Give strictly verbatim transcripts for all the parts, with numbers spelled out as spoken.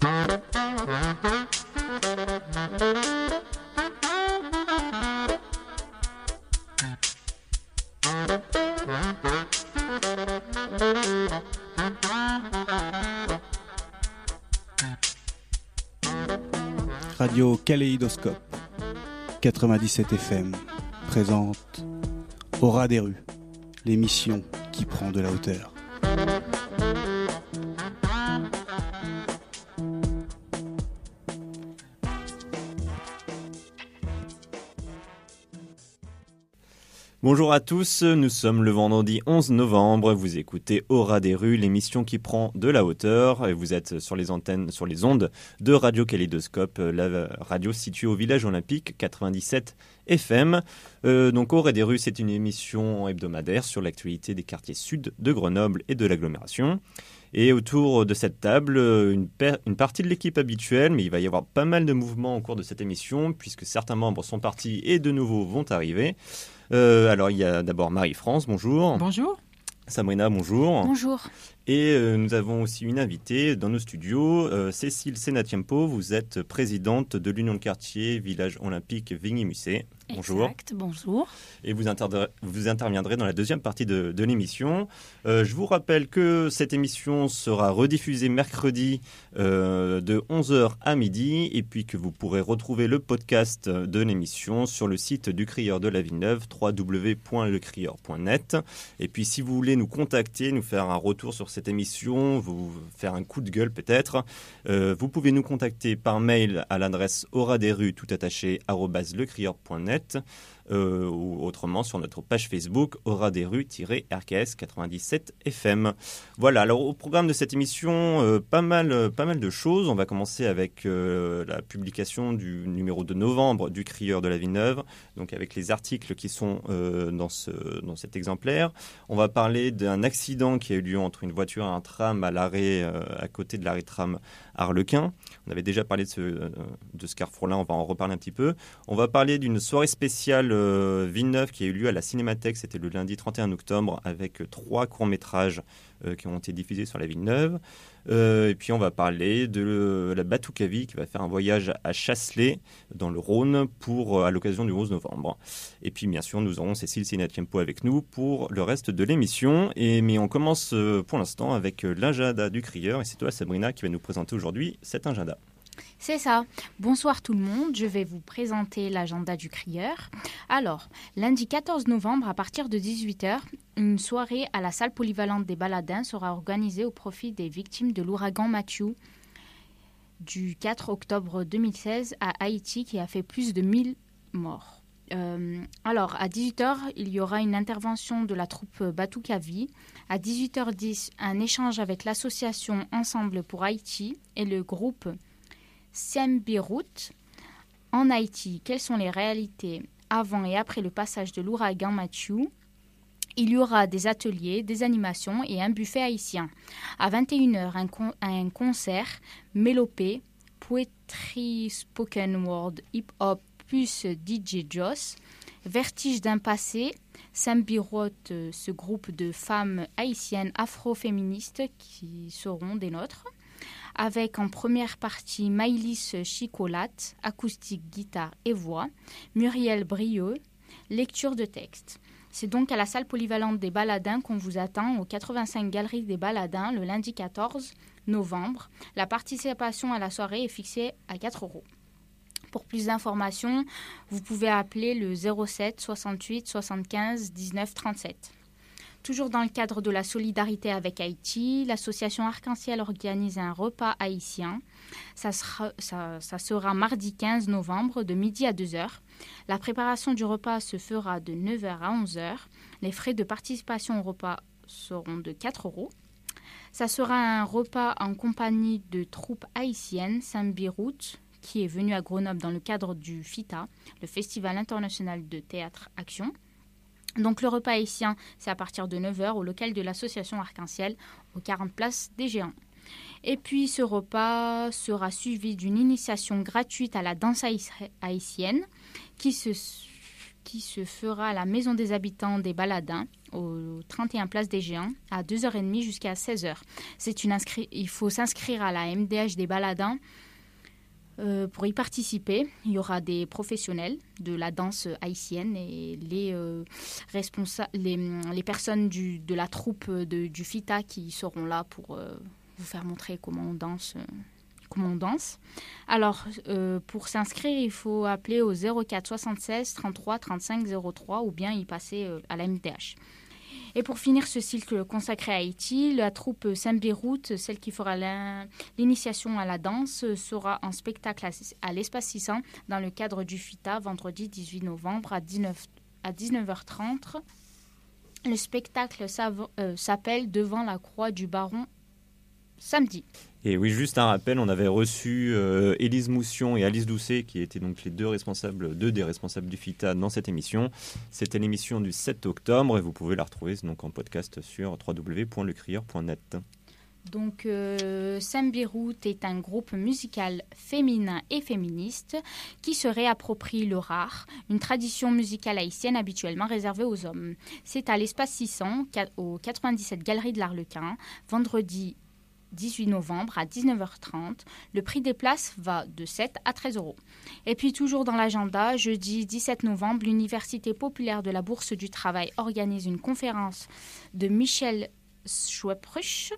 Radio Kaléidoscope quatre-vingt-dix-sept F M présente Au ras des rues, l'émission qui prend de la hauteur. Bonjour à tous, nous sommes le vendredi onze novembre, vous écoutez Au ras des rues, l'émission qui prend de la hauteur, et vous êtes sur les antennes, sur les ondes de Radio Kaléidoscope, la radio située au village olympique quatre-vingt-dix-sept F M. Euh, donc Au ras des rues, c'est une émission hebdomadaire sur l'actualité des quartiers sud de Grenoble et de l'agglomération. Et autour de cette table, une, per- une partie de l'équipe habituelle, mais il va y avoir pas mal de mouvements au cours de cette émission, puisque certains membres sont partis et de nouveaux vont arriver. Euh, alors, il y a d'abord Marie-France, bonjour. Bonjour. Sabrina, bonjour. Bonjour. Et euh, nous avons aussi une invitée dans nos studios, euh, Cécile Senatiempo. Vous êtes présidente de l'Union de quartier Village Olympique Vigny-Musset. Bonjour. Exact, bonjour. Et vous, inter- vous interviendrez dans la deuxième partie de, de l'émission. Euh, je vous rappelle que cette émission sera rediffusée mercredi euh, de onze heures à midi et puis que vous pourrez retrouver le podcast de l'émission sur le site du Crieur de la Villeneuve, w w w point le crieur point net. Et puis si vous voulez nous contacter, nous faire un retour sur cette émission, vous faire un coup de gueule peut-être, euh, vous pouvez nous contacter par mail à l'adresse auradesrues tout attaché arobase le crieur point net. Euh, ou autrement sur notre page Facebook Au ras des rues-R K S quatre-vingt-dix-sept F M. Voilà, alors au programme de cette émission, euh, pas, mal, pas mal de choses. On va commencer avec euh, la publication du numéro de novembre du Crieur de la Villeneuve, donc avec les articles qui sont euh, dans, ce, dans cet exemplaire. On va parler d'un accident qui a eu lieu entre une voiture et un tram à l'arrêt, euh, à côté de l'arrêt tram Arlequin. On avait déjà parlé de ce, de ce carrefour-là, on va en reparler un petit peu. On va parler d'une soirée spéciale euh, Villeneuve qui a eu lieu à la Cinémathèque, c'était le lundi trente et un octobre, avec trois courts-métrages euh, qui ont été diffusés sur la Villeneuve. Euh, et puis on va parler de le, la Batoukavie qui va faire un voyage à Chasselet, dans le Rhône, pour, à l'occasion du onze novembre. Et puis bien sûr, nous aurons Cécile Senatiempo avec nous pour le reste de l'émission. Et, mais on commence euh, pour l'instant avec euh, l'agenda du Crieur. Et c'est toi, Sabrina, qui va nous présenter aujourd'hui cet agenda. C'est ça. Bonsoir tout le monde. Je vais vous présenter l'agenda du Crieur. Alors, lundi quatorze novembre, à partir de dix-huit heures, une soirée à la salle polyvalente des Baladins sera organisée au profit des victimes de l'ouragan Matthew du quatre octobre deux mille seize à Haïti qui a fait plus de mille morts. Euh, alors, à dix-huit heures, il y aura une intervention de la troupe Batoukavie. À dix-huit heures dix, un échange avec l'association Ensemble pour Haïti et le groupe Sembirut. En Haïti, quelles sont les réalités avant et après le passage de l'ouragan Matthew? Il y aura des ateliers, des animations et un buffet haïtien. À vingt et une heures, un, con- un concert mélopée, poetry, spoken word, hip-hop plus D J Joss. Vertige d'un passé, Sembirut, ce groupe de femmes haïtiennes afro-féministes qui seront des nôtres. Avec en première partie Maïlis Chicolate, acoustique, guitare et voix, Muriel Brieux, lecture de texte. C'est donc à la salle polyvalente des Baladins qu'on vous attend au quatre-vingt-cinq Galerie des Baladins le lundi quatorze novembre. La participation à la soirée est fixée à quatre euros. Pour plus d'informations, vous pouvez appeler le zéro sept soixante-huit soixante-quinze dix-neuf trente-sept. Toujours dans le cadre de la solidarité avec Haïti, l'association Arc-en-Ciel organise un repas haïtien. Ça sera, ça, ça sera mardi quinze novembre de midi à deux heures. La préparation du repas se fera de neuf heures à onze heures. Les frais de participation au repas seront de quatre euros. Ça sera un repas en compagnie de troupes haïtiennes, Sembirut, qui est venu à Grenoble dans le cadre du FITA, le Festival international de théâtre Action. Donc le repas haïtien, c'est à partir de neuf heures au local de l'association Arc-en-Ciel, aux quarante places des Géants. Et puis ce repas sera suivi d'une initiation gratuite à la danse haïtienne qui se, qui se fera à la Maison des Habitants des Baladins, au trente et un Place des Géants, à deux heures trente jusqu'à seize heures. C'est une inscri- Il faut s'inscrire à la M D H des Baladins euh, pour y participer. Il y aura des professionnels de la danse haïtienne et les, euh, responsa- les, les personnes du, de la troupe de, du FITA qui seront là pour euh, vous faire montrer comment on danse. Euh, comment on danse. Alors, euh, pour s'inscrire, il faut appeler au zéro quatre soixante-seize trente-trois trente-cinq zéro trois ou bien y passer euh, à la M D H. Et pour finir ce cycle consacré à Haïti, la troupe Saint-Beyrouth, celle qui fera l'initiation à la danse, sera en spectacle à l'Espace six cents dans le cadre du FITA, vendredi dix-huit novembre à dix-neuf heures trente. Le spectacle euh, s'appelle « Devant la croix du Baron » samedi. Et oui, juste un rappel, on avait reçu euh, Élise Moussion et Alice Doucet, qui étaient donc les deux responsables, deux des responsables du FITA dans cette émission. C'était l'émission du sept octobre et vous pouvez la retrouver donc en podcast sur w w w point le crieur point net. Donc, euh, Saint-Beyrouth est un groupe musical féminin et féministe qui se réapproprie le rare, une tradition musicale haïtienne habituellement réservée aux hommes. C'est à l'Espace six cents, au quatre-vingt-dix-sept Galerie de l'Arlequin, vendredi dix-huit novembre à dix-neuf heures trente. Le prix des places va de sept à treize euros. Et puis toujours dans l'agenda, jeudi dix-sept novembre, l'Université populaire de la Bourse du Travail organise une conférence de Michel Schwepruch.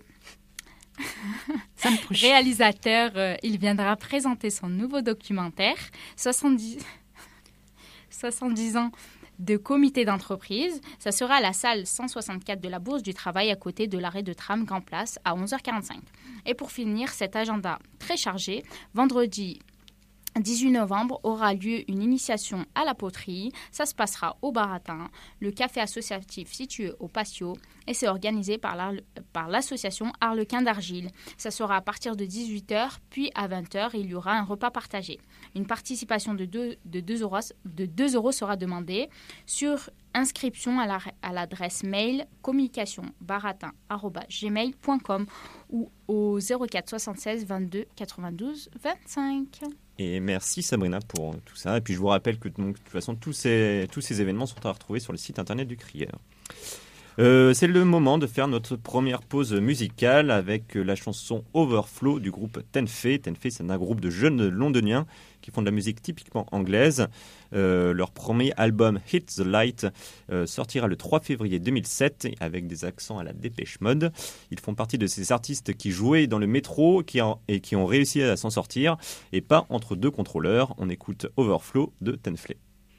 Réalisateur, euh, il viendra présenter son nouveau documentaire, soixante-dix, soixante-dix ans de comité d'entreprise. Ça sera à la salle cent soixante-quatre de la Bourse du Travail à côté de l'arrêt de tram Grand Place à onze heures quarante-cinq. Et pour finir, cet agenda très chargé, vendredi dix-huit novembre aura lieu une initiation à la poterie. Ça se passera au Baratin, le café associatif situé au Patio, et c'est organisé par, la, par l'association Arlequin d'Argile. Ça sera à partir de dix-huit heures, puis à vingt heures, il y aura un repas partagé. Une participation de deux, de deux, euros, de deux euros sera demandée sur inscription à, la, à l'adresse mail communication baratin arobase gmail point com ou au zéro quatre soixante-seize vingt-deux quatre-vingt-douze vingt-cinq. Et merci Sabrina pour tout ça. Et puis je vous rappelle que donc, de toute façon tous ces, tous ces événements sont à retrouver sur le site internet du Crieur. Euh, c'est le moment de faire notre première pause musicale avec la chanson Overflow du groupe Tenfé. Tenfé, c'est un groupe de jeunes londoniens qui font de la musique typiquement anglaise. Euh, leur premier album Hit the Light euh, sortira le trois février deux mille sept avec des accents à la Dépêche Mode. Ils font partie de ces artistes qui jouaient dans le métro qui en, et qui ont réussi à s'en sortir et pas entre deux contrôleurs. On écoute Overflow de Tenfé.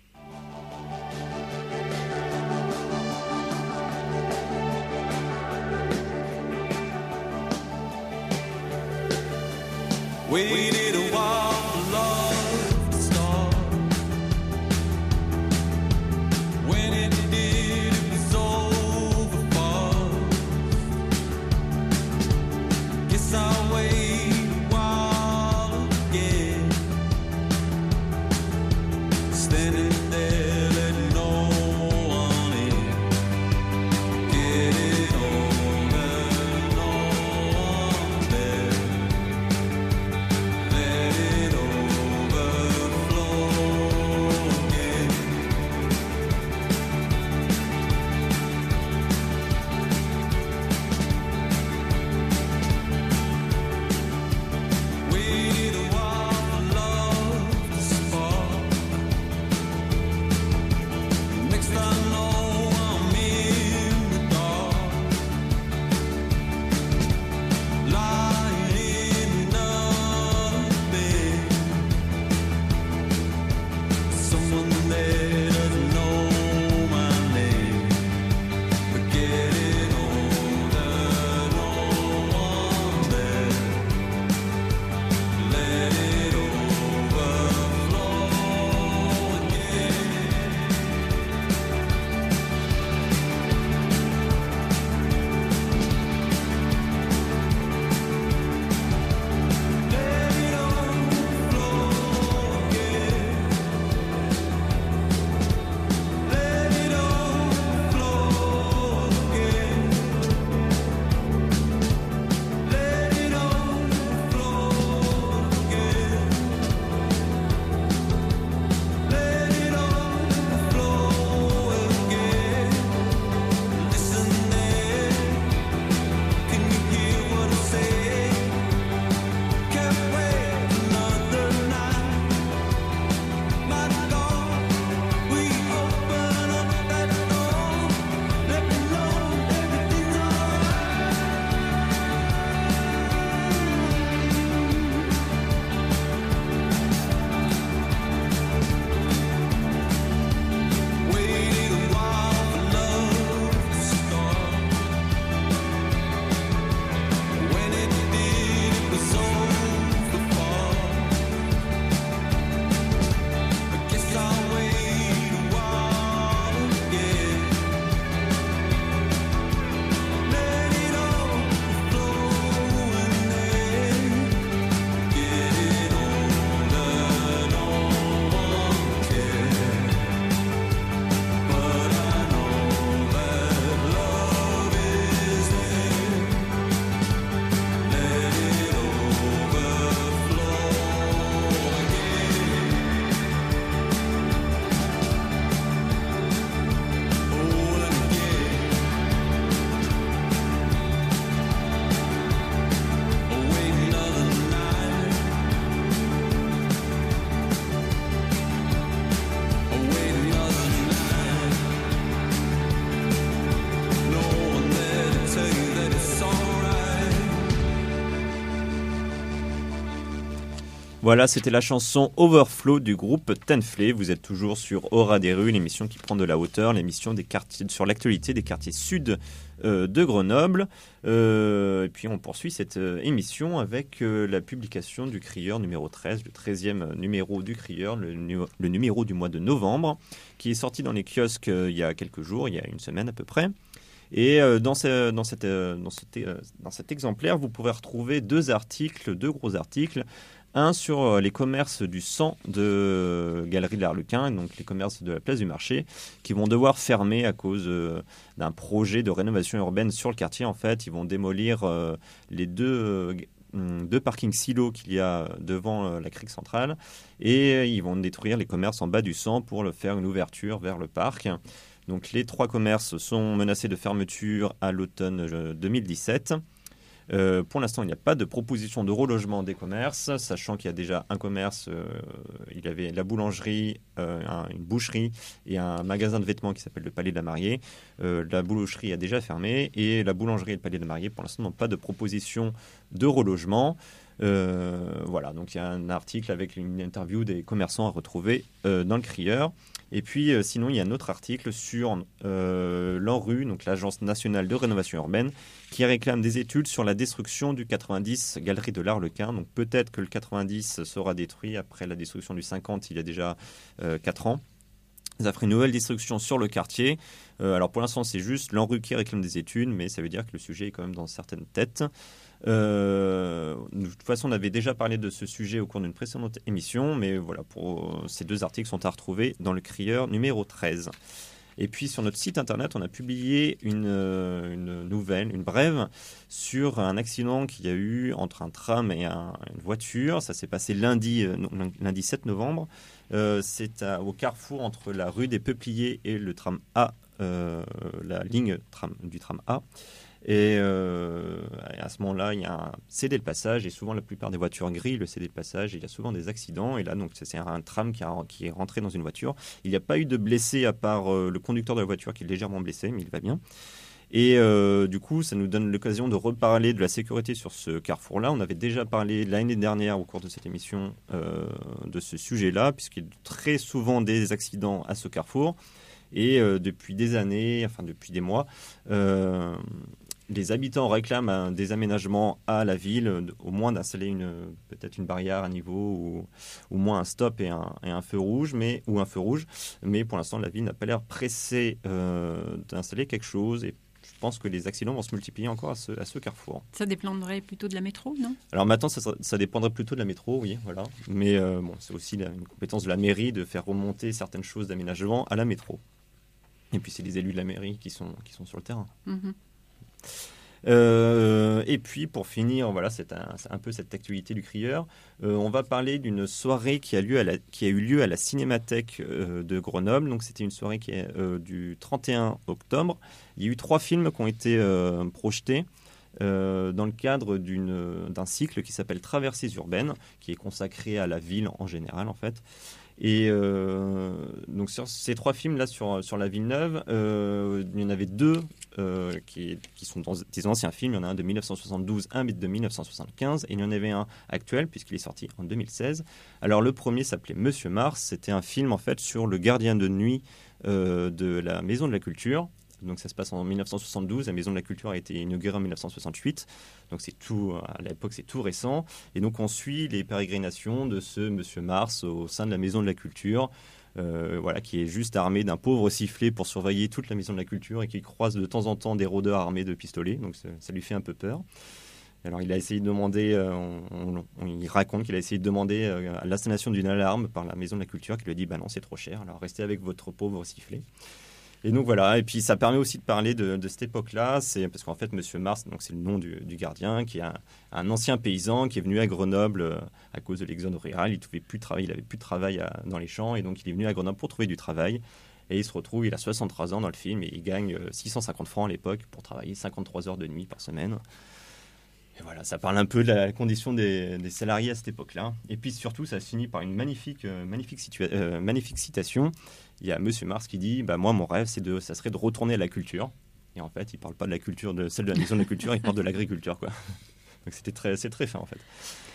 Waited a while for love to start. When it did, it was over fast. Guess I'll wait a while again. Standing there, letting no one in. Getting older, no one there. Let it Voilà, c'était la chanson Overflow du groupe Tenflé. Vous êtes toujours sur Aura des rues, l'émission qui prend de la hauteur, l'émission des quartiers, sur l'actualité des quartiers sud euh, de Grenoble. Euh, et puis on poursuit cette euh, émission avec euh, la publication du Crieur numéro treize, le treizième numéro du Crieur, le, nu- le numéro du mois de novembre, qui est sorti dans les kiosques euh, il y a quelques jours, il y a une semaine à peu près. Et euh, dans, ce, dans, cette, euh, dans, cet, euh, dans cet exemplaire, vous pourrez retrouver deux articles, deux gros articles. Un sur les commerces du sang de Galerie de l'Arlequin, donc les commerces de la place du marché, qui vont devoir fermer à cause euh, d'un projet de rénovation urbaine sur le quartier. En fait, ils vont démolir euh, les deux, euh, deux parkings silos qu'il y a devant euh, la crique centrale et ils vont détruire les commerces en bas du sang pour le faire une ouverture vers le parc. Donc les trois commerces sont menacés de fermeture à l'automne deux mille dix-sept. Euh, pour l'instant, il n'y a pas de proposition de relogement des commerces, sachant qu'il y a déjà un commerce, euh, il y avait la boulangerie, euh, un, une boucherie et un magasin de vêtements qui s'appelle le Palais de la Mariée. Euh, la boulangerie a déjà fermé et la boulangerie et le Palais de la Mariée, pour l'instant, n'ont pas de proposition de relogement. Euh, voilà, donc il y a un article avec une interview des commerçants à retrouver euh, dans le Crieur. Et puis, euh, sinon, il y a un autre article sur euh, l'ANRU, donc l'Agence nationale de rénovation urbaine, qui réclame des études sur la destruction du quatre-vingt-dix Galerie de l'Arlequin. Donc peut-être que le quatre-vingt-dix sera détruit après la destruction du cinquante, il y a déjà euh, quatre ans. Ça ferait une nouvelle destruction sur le quartier. Euh, alors pour l'instant, c'est juste l'ANRU qui réclame des études, mais ça veut dire que le sujet est quand même dans certaines têtes. Euh, de toute façon, on avait déjà parlé de ce sujet au cours d'une précédente émission, mais voilà, pour, ces deux articles sont à retrouver dans le Crieur numéro treize. Et puis sur notre site internet, on a publié une, une nouvelle, une brève sur un accident qu'il y a eu entre un tram et un, une voiture. Ça s'est passé lundi, lundi sept novembre. Euh, c'est à, au carrefour entre la rue des Peupliers et le tram A, euh, la ligne tram, du tram A. Et euh, à ce moment-là, il y a un cédé de passage et souvent la plupart des voitures grillent le cédé de passage et il y a souvent des accidents. Et là, donc, c'est un tram qui, a, qui est rentré dans une voiture. Il n'y a pas eu de blessés à part euh, le conducteur de la voiture qui est légèrement blessé, mais il va bien. Et euh, du coup, ça nous donne l'occasion de reparler de la sécurité sur ce carrefour-là. On avait déjà parlé l'année dernière au cours de cette émission euh, de ce sujet-là, puisqu'il y a très souvent des accidents à ce carrefour. Et euh, depuis des années, enfin depuis des mois, euh, les habitants réclament un, des aménagements à la ville, au moins d'installer une, peut-être une barrière à niveau ou au moins un stop et un, et un feu rouge, mais, ou un feu rouge. Mais pour l'instant, la ville n'a pas l'air pressée euh, d'installer quelque chose. Et je pense que les accidents vont se multiplier encore à ce, à ce carrefour. Ça dépendrait plutôt de la métro, non ? Alors maintenant, ça, ça dépendrait plutôt de la métro, oui, voilà. Mais euh, bon, c'est aussi la, une compétence de la mairie de faire remonter certaines choses d'aménagement à la métro. Et puis c'est les élus de la mairie qui sont, qui sont sur le terrain. Mmh. Euh, et puis pour finir, voilà, c'est un, c'est un peu cette actualité du Crieur. Euh, on va parler d'une soirée qui a, lieu à la, qui a eu lieu à la Cinémathèque euh, de Grenoble. Donc c'était une soirée qui est euh, du trente et un octobre. Il y a eu trois films qui ont été euh, projetés euh, dans le cadre d'une, d'un cycle qui s'appelle Traversées urbaines, qui est consacré à la ville en général en fait. Et euh, donc sur ces trois films là sur sur la Villeneuve, euh, il y en avait deux euh, qui qui sont dans des anciens films. Il y en a un de dix-neuf cent soixante-douze, un de dix-neuf cent soixante-quinze, et il y en avait un actuel puisqu'il est sorti en deux mille seize. Alors le premier s'appelait Monsieur Mars. C'était un film en fait sur le gardien de nuit euh, de la Maison de la Culture. Donc ça se passe en dix-neuf cent soixante-douze, la Maison de la Culture a été inaugurée en dix-neuf cent soixante-huit, donc c'est tout, à l'époque c'est tout récent, et donc on suit les pérégrinations de ce Monsieur Mars au sein de la Maison de la Culture, euh, voilà, qui est juste armé d'un pauvre sifflet pour surveiller toute la Maison de la Culture et qui croise de temps en temps des rôdeurs armés de pistolets, donc ça, ça lui fait un peu peur. Alors il a essayé de demander, euh, on, on, il raconte qu'il a essayé de demander euh, l'installation d'une alarme par la Maison de la Culture, qui lui a dit bah non c'est trop cher, alors restez avec votre pauvre sifflet. Et donc voilà, et puis ça permet aussi de parler de, de cette époque-là, c'est parce qu'en fait Monsieur Mars, donc c'est le nom du, du gardien, qui est un, un ancien paysan qui est venu à Grenoble euh, à cause de l'exode rural. Il trouvait plus de travail, il avait plus de travail à, dans les champs, et donc il est venu à Grenoble pour trouver du travail. Et il se retrouve, il a soixante-trois ans dans le film, et il gagne euh, six cent cinquante francs à l'époque pour travailler cinquante-trois heures de nuit par semaine. Et voilà, ça parle un peu de la condition des, des salariés à cette époque-là. Et puis surtout, ça se finit par une magnifique, euh, magnifique, situa- euh, magnifique citation. Il y a Monsieur Mars qui dit bah, « Moi, mon rêve, c'est de, ça serait de retourner à la culture. » Et en fait, il ne parle pas de la culture, de celle de la Maison de la Culture, il parle de l'agriculture, quoi. Donc c'était très, c'est très fin, en fait.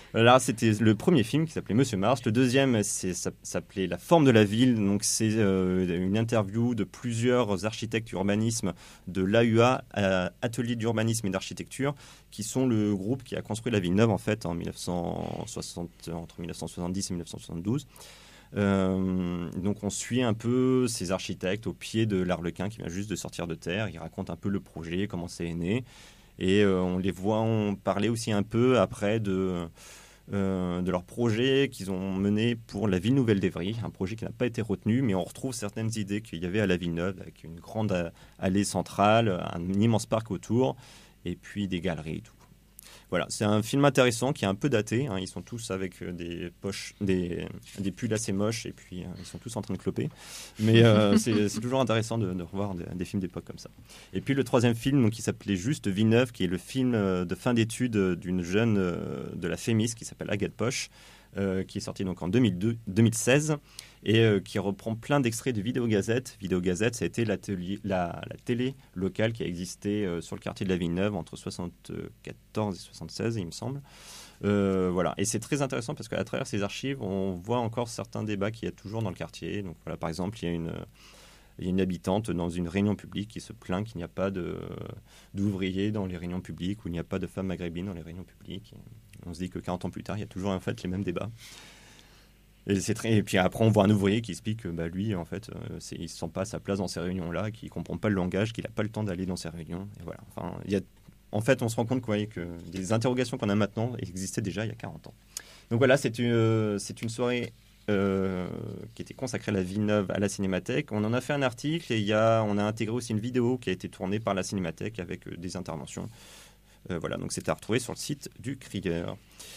Là, c'était le premier film qui s'appelait Monsieur Mars. Le deuxième, c'est, ça s'appelait La forme de la ville. Donc, c'est euh, une interview de plusieurs architectes urbanisme de l'A U A, euh, Atelier d'urbanisme et d'architecture, qui sont le groupe qui a construit la Villeneuve en fait en mille neuf cent soixante, entre mille neuf cent soixante-dix et mille neuf cent soixante-douze. Euh, donc on suit un peu ces architectes au pied de l'Arlequin qui vient juste de sortir de terre. Ils racontent un peu le projet, comment c'est né, et euh, on les voit on parlait aussi un peu après de, euh, de leur projet qu'ils ont mené pour la ville nouvelle d'Évry, un projet qui n'a pas été retenu, mais on retrouve certaines idées qu'il y avait à la Villeneuve, avec une grande allée centrale, un immense parc autour, et puis des galeries et tout. Voilà, c'est un film intéressant qui est un peu daté. Hein. Ils sont tous avec des poches, des, des pulls assez moches et puis euh, ils sont tous en train de cloper. Mais euh, c'est, c'est toujours intéressant de, de revoir des, des films d'époque comme ça. Et puis le troisième film, donc, qui s'appelait juste Villeneuve, qui est le film de fin d'études d'une jeune euh, de la Fémis qui s'appelle Agathe Poche, euh, qui est sorti donc en deux mille deux, deux mille seize et euh, qui reprend plein d'extraits de Vidéo Gazette. Vidéo Gazette, ça a été l'atelier, la, la télé locale qui a existé euh, sur le quartier de la Villeneuve entre soixante-quatorze et soixante-seize, il me semble. Euh, voilà. Et c'est très intéressant parce qu'à travers ces archives, on voit encore certains débats qu'il y a toujours dans le quartier. Donc, voilà, par exemple, il y a une... Il y a une habitante dans une réunion publique qui se plaint qu'il n'y a pas de, d'ouvriers dans les réunions publiques, ou il n'y a pas de femmes maghrébines dans les réunions publiques. Et on se dit que quarante ans plus tard, il y a toujours en fait les mêmes débats. Et, c'est très... et puis après, on voit un ouvrier qui explique que bah, lui, en fait, euh, c'est... il ne se sent pas à sa place dans ces réunions-là, qu'il ne comprend pas le langage, qu'il n'a pas le temps d'aller dans ces réunions. Et voilà. Enfin, il y a... En fait, on se rend compte quoi, que les interrogations qu'on a maintenant existaient déjà il y a quarante ans. Donc voilà, c'est une, c'est une soirée... Euh, qui était consacré à la Villeneuve, à la Cinémathèque. On en a fait un article et il y a, on a intégré aussi une vidéo qui a été tournée par la Cinémathèque avec euh, des interventions. Euh, voilà, donc c'est à retrouver sur le site du Crieur.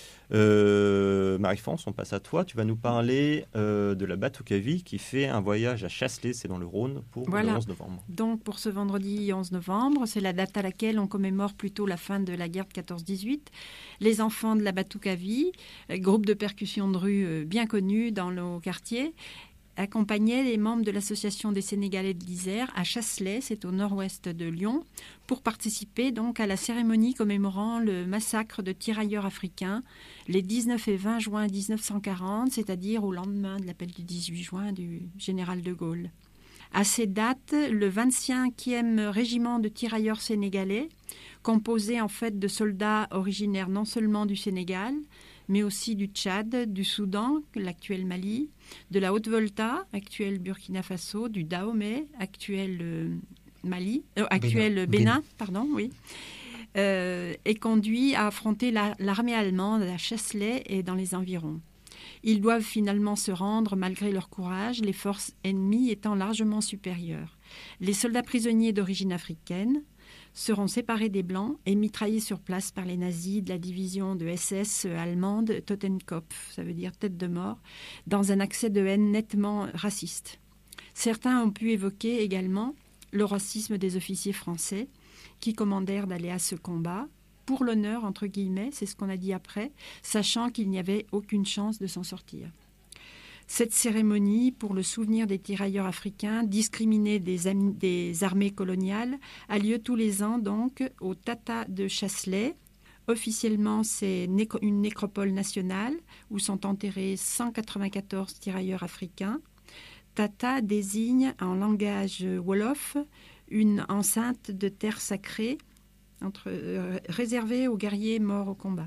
Euh, Marie-France, on passe à toi. Tu vas nous parler euh, de la Batoukavie qui fait un voyage à Chasselet, c'est dans le Rhône, pour Voilà. le onze novembre. Donc pour ce vendredi onze novembre, c'est la date à laquelle on commémore plutôt la fin de la guerre de quatorze dix-huit. Les enfants de la Batoukavie, groupe de percussion de rue bien connu dans nos quartiers, accompagnaient les membres de l'association des Sénégalais de l'Isère à Chasselet, c'est au nord-ouest de Lyon, pour participer donc à la cérémonie commémorant le massacre de tirailleurs africains les dix-neuf et vingt juin dix-neuf cent quarante, c'est-à-dire au lendemain de l'appel du dix-huit juin du général de Gaulle. À ces dates, le vingt-cinquième régiment de tirailleurs sénégalais, composé en fait de soldats originaires non seulement du Sénégal, mais aussi du Tchad, du Soudan, l'actuel Mali, de la Haute-Volta, actuel Burkina Faso, du Dahomey, actuel euh, Mali, euh, actuel Bénin, Bénin, pardon, oui, euh, est conduit à affronter la, l'armée allemande à Chasselet et dans les environs. Ils doivent finalement se rendre malgré leur courage, les forces ennemies étant largement supérieures. Les soldats prisonniers d'origine africaine seront séparés des Blancs et mitraillés sur place par les nazis de la division de S S allemande Totenkopf, ça veut dire tête de mort, dans un accès de haine nettement raciste. Certains ont pu évoquer également le racisme des officiers français qui commandèrent d'aller à ce combat, pour l'honneur, entre guillemets, c'est ce qu'on a dit après, sachant qu'il n'y avait aucune chance de s'en sortir. Cette cérémonie, pour le souvenir des tirailleurs africains discriminés des, am- des armées coloniales, a lieu tous les ans donc au Tata de Chasselet. Officiellement, c'est néco- une nécropole nationale où sont enterrés cent quatre-vingt-quatorze tirailleurs africains. Tata désigne en langage wolof une enceinte de terre sacrée entre, euh, réservée aux guerriers morts au combat.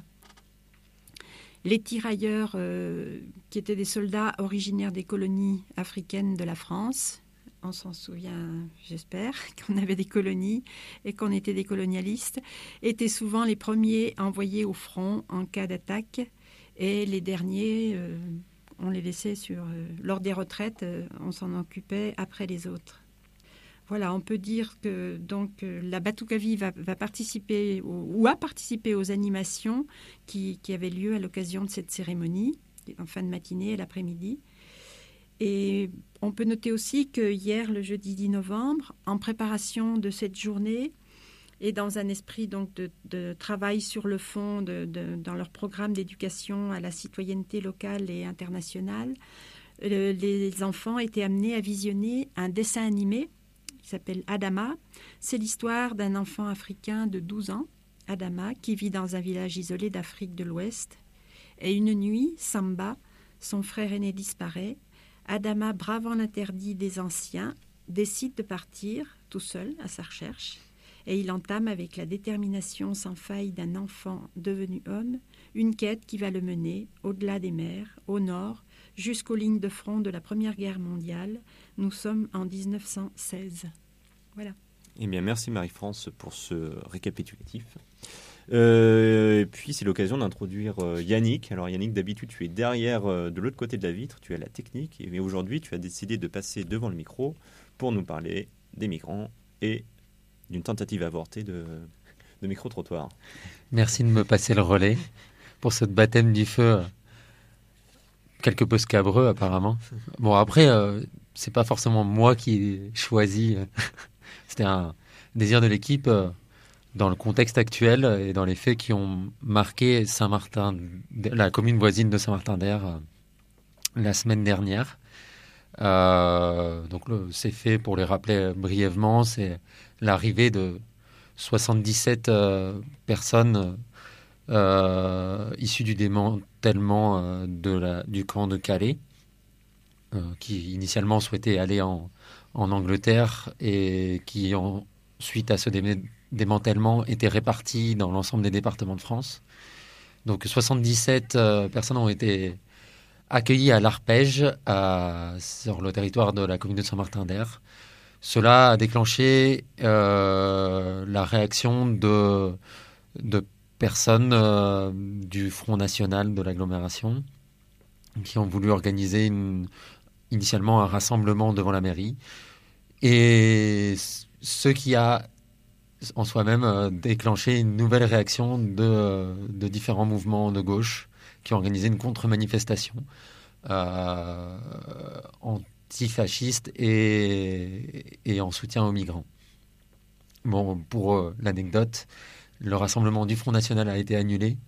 Les tirailleurs, euh, qui étaient des soldats originaires des colonies africaines de la France, on s'en souvient, j'espère, qu'on avait des colonies et qu'on était des colonialistes, étaient souvent les premiers envoyés au front en cas d'attaque et les derniers, euh, on les laissait sur... Euh, lors des retraites, euh, on s'en occupait après les autres. Voilà, on peut dire que donc la Batoukavie va, va participer au, ou a participé aux animations qui, qui avaient lieu à l'occasion de cette cérémonie, en fin de matinée et l'après-midi. Et on peut noter aussi que hier, le jeudi dix novembre, en préparation de cette journée et dans un esprit donc de, de travail sur le fond de, de, dans leur programme d'éducation à la citoyenneté locale et internationale, euh, les enfants étaient amenés à visionner un dessin animé qui s'appelle Adama. C'est l'histoire d'un enfant africain de douze ans, Adama, qui vit dans un village isolé d'Afrique de l'Ouest Et une nuit, Samba, son frère aîné, disparaît. Adama, bravant l'interdit des anciens, décide de partir tout seul à sa recherche. Et il entame avec la détermination sans faille d'un enfant devenu homme une quête qui va le mener au-delà des mers, au nord, jusqu'aux lignes de front de la Première Guerre mondiale. Nous sommes en dix-neuf cent seize. Voilà. Eh bien, merci Marie-France pour ce récapitulatif. Euh, et puis, c'est l'occasion d'introduire euh, Yannick. Alors, Yannick, d'habitude, tu es derrière, euh, de l'autre côté de la vitre, tu as la technique. Et aujourd'hui, tu as décidé de passer devant le micro pour nous parler des migrants et d'une tentative avortée de, de micro-trottoir. Merci de me passer le relais pour ce baptême du feu quelque peu scabreux apparemment. Bon après, euh, c'est pas forcément moi qui ai choisi. C'était un désir de l'équipe euh, dans le contexte actuel et dans les faits qui ont marqué Saint-Martin, la commune voisine de Saint-Martin-d'Air euh, la semaine dernière. Euh, donc le, ces faits, pour les rappeler brièvement, c'est l'arrivée de soixante-dix-sept euh, personnes euh, issues du démantèlement euh, de la, du camp de Calais, euh, qui initialement souhaitaient aller en, en Angleterre et qui, en, suite à ce dé- démantèlement, étaient répartis dans l'ensemble des départements de France. Donc soixante-dix-sept euh, personnes ont été accueillis à l'Arpège, à, sur le territoire de la commune de Saint-Martin-d'Air. Cela a déclenché euh, la réaction de, de personnes euh, du Front National de l'agglomération qui ont voulu organiser une, initialement un rassemblement devant la mairie. Et ce qui a en soi-même euh, déclenché une nouvelle réaction de, de différents mouvements de gauche qui ont organisé une contre-manifestation euh, antifasciste et, et en soutien aux migrants. Bon, pour euh, l'anecdote, le rassemblement du Front National a été annulé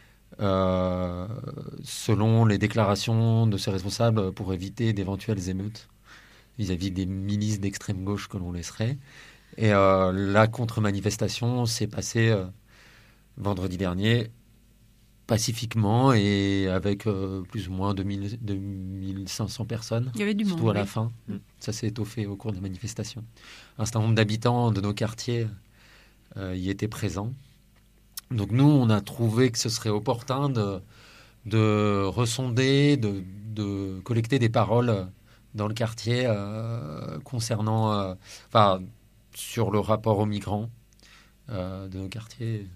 euh, selon les déclarations de ses responsables pour éviter d'éventuelles émeutes vis-à-vis des milices d'extrême gauche que l'on laisserait. Et euh, la contre-manifestation s'est passée euh, vendredi dernier pacifiquement et avec euh, plus ou moins deux mille cinq cents personnes. Il y avait du surtout monde, à la oui. fin. Mm. Ça s'est étoffé au cours des manifestations. Un certain nombre d'habitants de nos quartiers euh, y étaient présents. Donc nous, on a trouvé que ce serait opportun de, de ressonder, de, de collecter des paroles dans le quartier euh, concernant, euh, enfin, sur le rapport aux migrants euh, de nos quartiers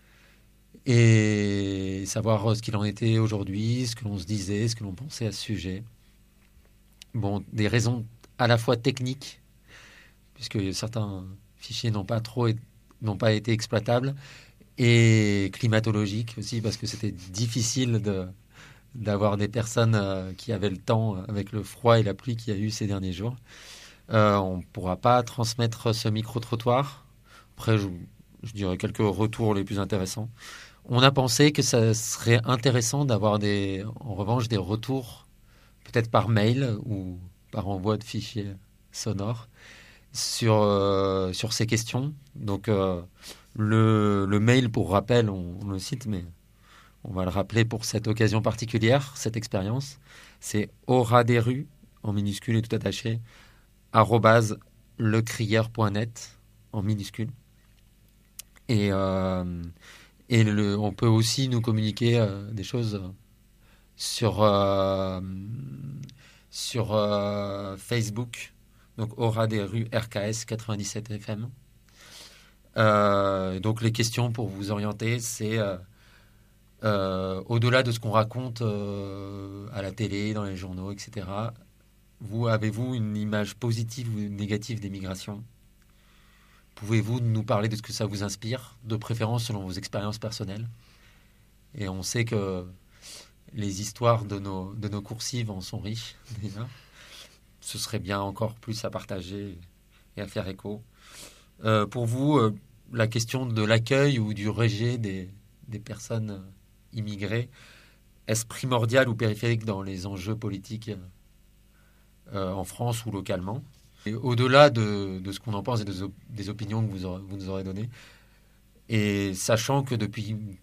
et savoir ce qu'il en était aujourd'hui, ce que l'on se disait, ce que l'on pensait à ce sujet. Bon, des raisons à la fois techniques, puisque certains fichiers n'ont pas trop, n'ont pas été exploitables, et climatologiques aussi, parce que c'était difficile de, d'avoir des personnes euh, qui avaient le temps avec le froid et la pluie qu'il y a eu ces derniers jours. Euh, on ne pourra pas transmettre ce micro-trottoir. Après, je, je dirais quelques retours les plus intéressants. On a pensé que ça serait intéressant d'avoir des, en revanche des retours, peut-être par mail ou par envoi de fichiers sonores, sur, euh, sur ces questions. Donc, euh, le, le mail, pour rappel, on, on le cite, mais on va le rappeler pour cette occasion particulière, cette expérience. C'est oraderus, en minuscule et tout attaché, arobase lecrière point net, en minuscule. Et, euh, et le, on peut aussi nous communiquer euh, des choses sur, euh, sur euh, Facebook, donc oraderus R K S quatre-vingt-dix-sept F M. Euh, donc les questions pour vous orienter, c'est euh, euh, au-delà de ce qu'on raconte euh, à la télé, dans les journaux, et cetera. Vous, avez-vous une image positive ou négative des migrations ? Pouvez-vous nous parler de ce que ça vous inspire, de préférence selon vos expériences personnelles ? Et on sait que les histoires de nos, de nos coursives en sont riches, déjà. Ce serait bien encore plus à partager et à faire écho. Euh, pour vous, euh, la question de l'accueil ou du rejet des, des personnes euh, immigrées, est-ce primordial ou périphérique dans les enjeux politiques euh, en France ou localement ? Et au-delà de, de ce qu'on en pense et de, des opinions que vous, aurez, vous nous aurez données, et sachant que depuis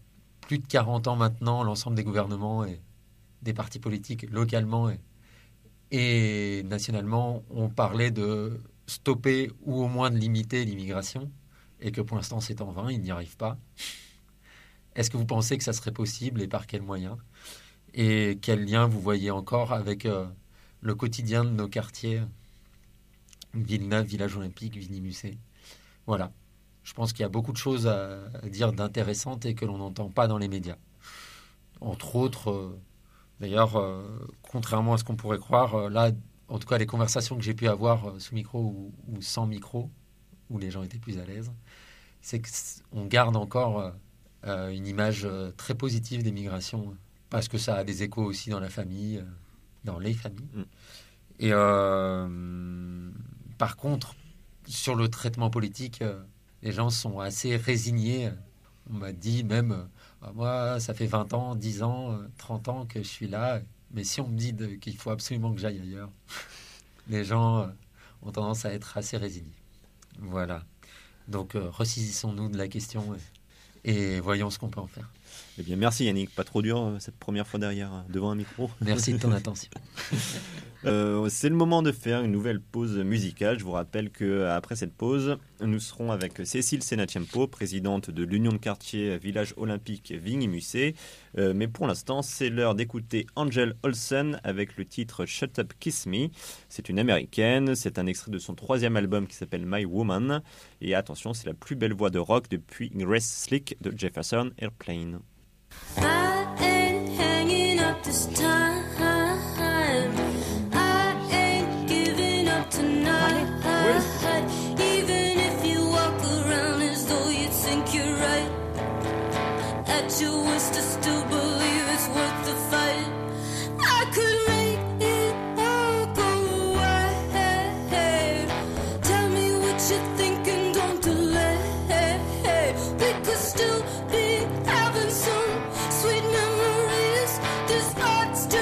plus de quarante ans maintenant, l'ensemble des gouvernements et des partis politiques localement et, et nationalement ont parlé de stopper ou au moins de limiter l'immigration et que pour l'instant c'est en vain, ils n'y arrivent pas. Est-ce que vous pensez que ça serait possible et par quels moyens? Et quel lien vous voyez encore avec euh, le quotidien de nos quartiers, Villeneuve, Village Olympique, Vigny-Musset? Voilà. Je pense qu'il y a beaucoup de choses à, à dire d'intéressantes et que l'on n'entend pas dans les médias. Entre autres, euh, d'ailleurs, euh, contrairement à ce qu'on pourrait croire, euh, là, en tout cas, les conversations que j'ai pu avoir euh, sous micro ou, ou sans micro, où les gens étaient plus à l'aise, c'est qu'on garde encore euh, euh, une image euh, très positive des migrations, parce que ça a des échos aussi dans la famille, euh, dans les familles. Mm. Et euh, par contre, sur le traitement politique, euh, les gens sont assez résignés. On m'a dit même, euh, moi, ça fait vingt ans, dix ans, euh, trente ans que je suis là, mais si on me dit de, qu'il faut absolument que j'aille ailleurs, les gens euh, ont tendance à être assez résignés. Voilà. Donc, euh, ressaisissons-nous de la question et, et voyons ce qu'on peut en faire. Eh bien, merci Yannick. Pas trop dur euh, cette première fois derrière, euh, devant un micro. Merci de ton attention. Euh, c'est le moment de faire une nouvelle pause musicale. Je vous rappelle qu'après cette pause, nous serons avec Cécile Senachempo, présidente de l'Union de quartier Village Olympique Vigny-Musset. Euh, mais pour l'instant, c'est l'heure d'écouter Angel Olsen avec le titre Shut Up Kiss Me. C'est une américaine, c'est un extrait de son troisième album qui s'appelle My Woman. Et attention, c'est la plus belle voix de rock depuis Grace Slick de Jefferson Airplane. I ain't hanging up this time. Even if you walk around as though you think you're right, at your worst to still believe it's worth the fight. I could make it all go away. Tell me what you're thinking, don't delay. We could still be having some sweet memories. This heart's still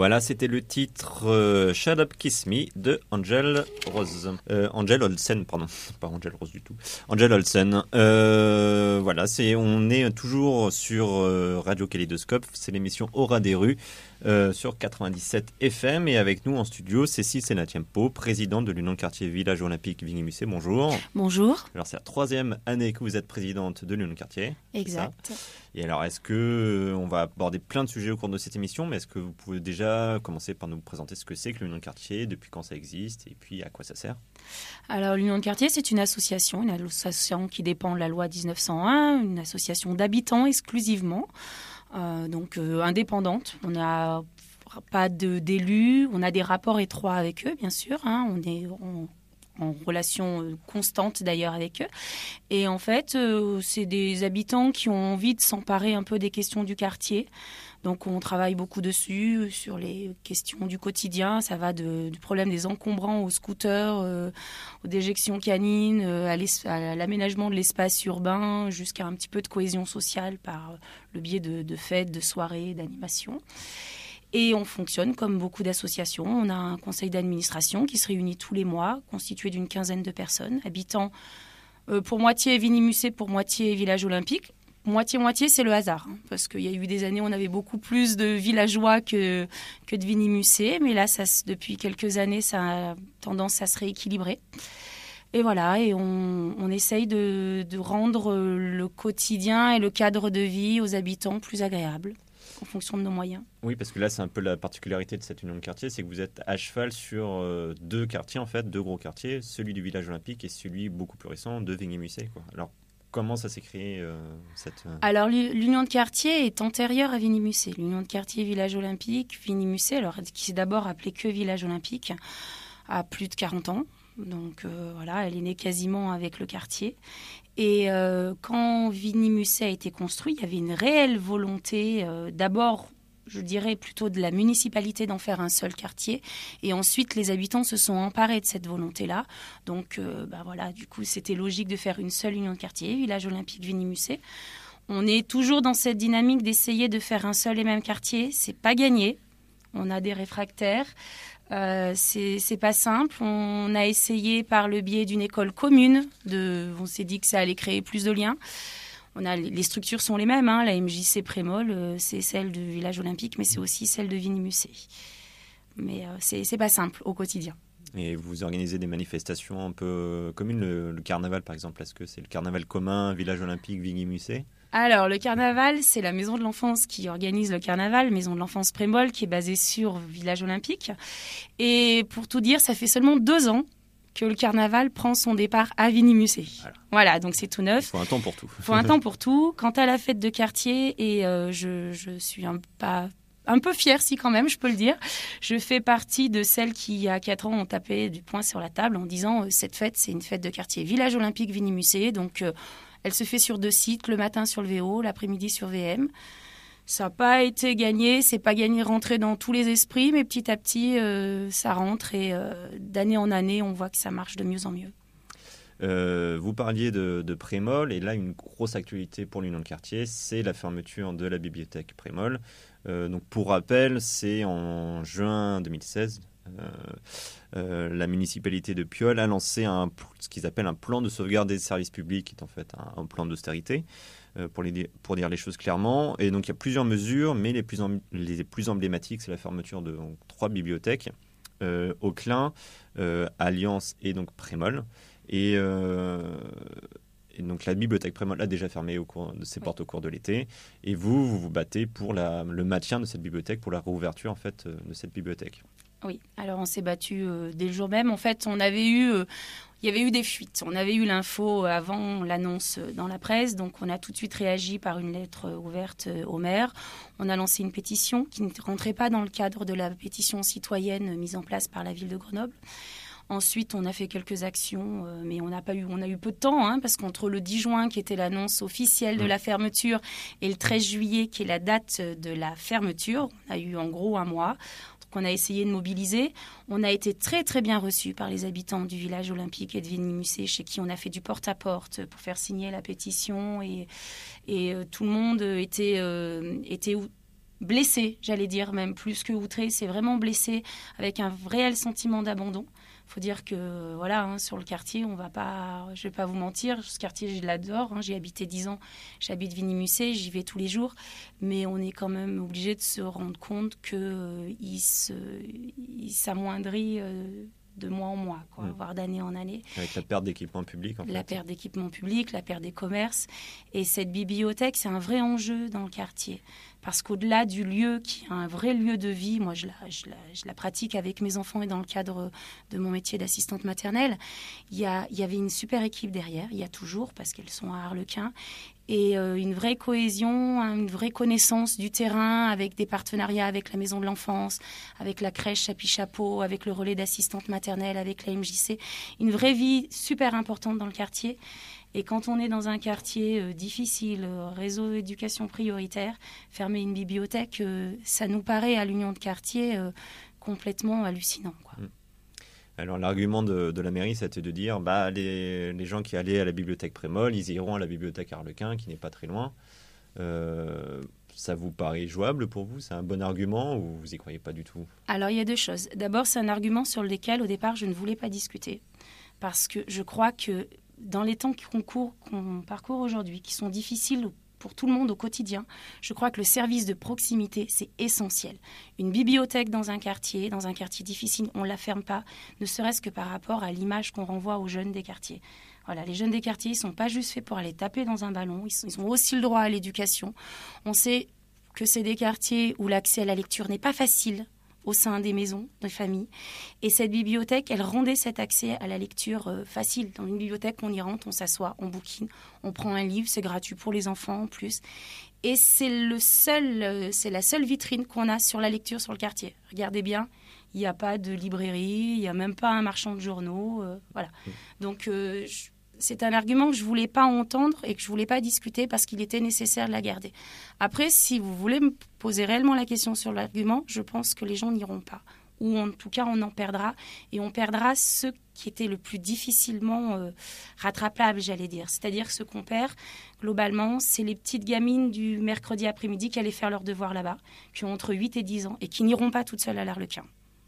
Voilà, c'était le titre euh, Shut Up Kiss Me de Angel Rose. Euh, Angel Olsen, pardon, pas Angel Rose du tout. Angel Olsen. Euh, voilà, c'est, on est toujours sur euh, Radio Kaléidoscope, c'est l'émission Aura des rues euh, sur quatre-vingt-dix-sept F M. Et avec nous en studio, Cécile Senatiempo, présidente de l'Union de quartier Village Olympique Vigny-Musset. Bonjour. Bonjour. Alors, c'est la troisième année que vous êtes présidente de l'Union de quartier. Exact. Et alors, est-ce que euh, on va aborder plein de sujets au cours de cette émission, mais est-ce que vous pouvez déjà commencer par nous présenter ce que c'est que l'Union de quartier, depuis quand ça existe et puis à quoi ça sert? Alors, l'Union de quartier, c'est une association, une association qui dépend de la loi dix-neuf cent un, une association d'habitants exclusivement, euh, donc euh, indépendante. On n'a pas de, d'élus, on a des rapports étroits avec eux, bien sûr. Hein, on est on, en relation constante d'ailleurs avec eux. Et en fait, euh, c'est des habitants qui ont envie de s'emparer un peu des questions du quartier. Donc on travaille beaucoup dessus, sur les questions du quotidien. Ça va de, du problème des encombrants aux scooters, euh, aux déjections canines, euh, à, à l'aménagement de l'espace urbain, jusqu'à un petit peu de cohésion sociale par le biais de, de fêtes, de soirées, d'animations. Et on fonctionne comme beaucoup d'associations. On a un conseil d'administration qui se réunit tous les mois, constitué d'une quinzaine de personnes, habitant euh, pour moitié Vigny-Musset, pour moitié Village Olympique. Moitié-moitié, c'est le hasard, hein, parce qu'il y a eu des années où on avait beaucoup plus de villageois que, que de Vigny-Musset, mais là, ça, depuis quelques années, ça a tendance à se rééquilibrer. Et voilà, et on, on essaye de, de rendre le quotidien et le cadre de vie aux habitants plus agréable, en fonction de nos moyens. Oui, parce que là, c'est un peu la particularité de cette union de quartier, c'est que vous êtes à cheval sur euh, deux quartiers, en fait, deux gros quartiers, celui du village olympique et celui beaucoup plus récent de Vigny-Musset, quoi. Alors, comment ça s'est créé euh, cette... Euh... Alors, l'union de quartier est antérieure à Vigny-Musset. L'union de quartier Village Olympique, Vigny-Musset, alors qui s'est d'abord appelée que Village Olympique, a plus de quarante ans. Donc euh, voilà, elle est née quasiment avec le quartier. Et euh, quand Vigny-Musset a été construit, il y avait une réelle volonté, euh, d'abord, je dirais plutôt de la municipalité d'en faire un seul quartier. Et ensuite, les habitants se sont emparés de cette volonté-là. Donc euh, bah voilà, du coup, c'était logique de faire une seule union de quartier, Village Olympique Vigny-Musset. On est toujours dans cette dynamique d'essayer de faire un seul et même quartier. C'est pas gagné. On a des réfractaires. Euh, c'est, c'est pas simple. On a essayé par le biais d'une école commune. De, on s'est dit que ça allait créer plus de liens. On a, les structures sont les mêmes. Hein. La M J C Prémol, euh, c'est celle du Village Olympique, mais c'est aussi celle de Vigny-Musset. Mais euh, c'est, c'est pas simple au quotidien. Et vous organisez des manifestations un peu communes, le, le carnaval par exemple. Est-ce que c'est le carnaval commun, Village Olympique, Vigny-Musset ? Alors, le carnaval, c'est la Maison de l'Enfance qui organise le carnaval, Maison de l'Enfance Prémol, qui est basée sur Village Olympique. Et pour tout dire, ça fait seulement deux ans que le carnaval prend son départ à Vigny-Musset. Voilà. voilà, donc c'est tout neuf. Il faut un temps pour tout. Il faut un temps pour tout. Quant à la fête de quartier, et euh, je, je suis un, pas, un peu fière, si quand même, je peux le dire, je fais partie de celles qui, il y a quatre ans, ont tapé du poing sur la table en disant euh, cette fête, c'est une fête de quartier Village Olympique Vigny-Musset, donc... Euh, elle se fait sur deux sites, le matin sur le V O, l'après-midi sur V M. Ça n'a pas été gagné, c'est pas gagné rentrer dans tous les esprits, mais petit à petit, euh, ça rentre et euh, d'année en année, on voit que ça marche de mieux en mieux. Euh, vous parliez de, de Prémol, et là, une grosse actualité pour l'Union de quartier, c'est la fermeture de la bibliothèque Prémol. Euh, donc, pour rappel, c'est en juin deux mille seize. Euh, euh, la municipalité de Piolle a lancé un, ce qu'ils appellent un plan de sauvegarde des services publics, qui est en fait un, un plan d'austérité, euh, pour, les, pour dire les choses clairement. Et donc il y a plusieurs mesures, mais les plus, em, les plus emblématiques, c'est la fermeture de donc, trois bibliothèques, euh, Auclin, euh, Alliance et donc Prémol. Et, euh, et donc la bibliothèque Prémol a déjà fermé au cours de ses portes au cours de l'été. Et vous, vous vous battez pour la, le maintien de cette bibliothèque, pour la réouverture en fait, de cette bibliothèque. Oui, alors on s'est battu euh, dès le jour même. En fait, on avait eu, euh, il y avait eu des fuites. On avait eu l'info avant l'annonce dans la presse, donc on a tout de suite réagi par une lettre ouverte au maire. On a lancé une pétition qui ne rentrait pas dans le cadre de la pétition citoyenne mise en place par la ville de Grenoble. Ensuite, on a fait quelques actions, euh, mais on n'a pas eu, on a eu peu de temps, hein, parce qu'entre le dix juin, qui était l'annonce officielle de la fermeture, et le treize juillet, qui est la date de la fermeture, on a eu en gros un mois. Qu'on a essayé de mobiliser. On a été très très bien reçus par les habitants du village olympique et de Vigny-Musset, chez qui on a fait du porte-à-porte pour faire signer la pétition, et, et euh, tout le monde était, euh, était blessés, j'allais dire, même plus que outrés, c'est vraiment blessés, avec un réel sentiment d'abandon. Il faut dire que, voilà, hein, sur le quartier, on va pas, je ne vais pas vous mentir, ce quartier, je l'adore, hein, j'y ai habité dix ans, j'habite Vigny-Musset, j'y vais tous les jours, mais on est quand même obligé de se rendre compte qu'il euh, se, il s'amoindrit euh, de mois en mois, quoi, Mmh. voire d'année en année. Avec la perte d'équipement public, en fait. La perte d'équipement public, la perte des commerces. Et cette bibliothèque, c'est un vrai enjeu dans le quartier. Parce qu'au-delà du lieu qui est un vrai lieu de vie, moi je la, je la, je la pratique avec mes enfants et dans le cadre de mon métier d'assistante maternelle, il y, a, il y avait une super équipe derrière, il y a toujours, parce qu'elles sont à Harlequin, et euh, une vraie cohésion, une vraie connaissance du terrain avec des partenariats avec la maison de l'enfance, avec la crèche Chapi-Chapeau, avec le relais d'assistante maternelle, avec la M J C. Une vraie vie super importante dans le quartier. Et quand on est dans un quartier euh, difficile, euh, réseau éducation prioritaire, fermer une bibliothèque, euh, ça nous paraît à l'union de quartier euh, complètement hallucinant, quoi. Mmh. Alors l'argument de, de la mairie, c'était de dire bah, les, les gens qui allaient à la bibliothèque Prémol, ils iront à la bibliothèque Harlequin, qui n'est pas très loin. Euh, ça vous paraît jouable pour vous? C'est un bon argument ou vous n'y croyez pas du tout? Alors il y a deux choses. D'abord, c'est un argument sur lequel au départ je ne voulais pas discuter. Parce que je crois que dans les temps qu'on court, qu'on parcourt aujourd'hui, qui sont difficiles pour tout le monde au quotidien, je crois que le service de proximité, c'est essentiel. Une bibliothèque dans un quartier, dans un quartier difficile, on ne la ferme pas, ne serait-ce que par rapport à l'image qu'on renvoie aux jeunes des quartiers. Voilà, les jeunes des quartiers, ils ne sont pas juste faits pour aller taper dans un ballon, ils, sont, ils ont aussi le droit à l'éducation. On sait que c'est des quartiers où l'accès à la lecture n'est pas facile au sein des maisons, des familles. Et cette bibliothèque, elle rendait cet accès à la lecture euh, facile. Dans une bibliothèque, on y rentre, on s'assoit, on bouquine, on prend un livre, c'est gratuit pour les enfants en plus. Et c'est, le seul, euh, c'est la seule vitrine qu'on a sur la lecture sur le quartier. Regardez bien, il n'y a pas de librairie, il n'y a même pas un marchand de journaux. Euh, voilà. Donc, euh, je, c'est un argument que je ne voulais pas entendre et que je ne voulais pas discuter parce qu'il était nécessaire de la garder. Après, si vous voulez me poser réellement la question sur l'argument, je pense que les gens n'iront pas. Ou en tout cas, on en perdra. Et on perdra ceux qui étaient le plus difficilement euh, rattrapables, j'allais dire. C'est-à-dire ce qu'on perd, globalement, c'est les petites gamines du mercredi après-midi qui allaient faire leurs devoirs là-bas, qui ont entre huit et dix ans et qui n'iront pas toutes seules à l'Arlequin.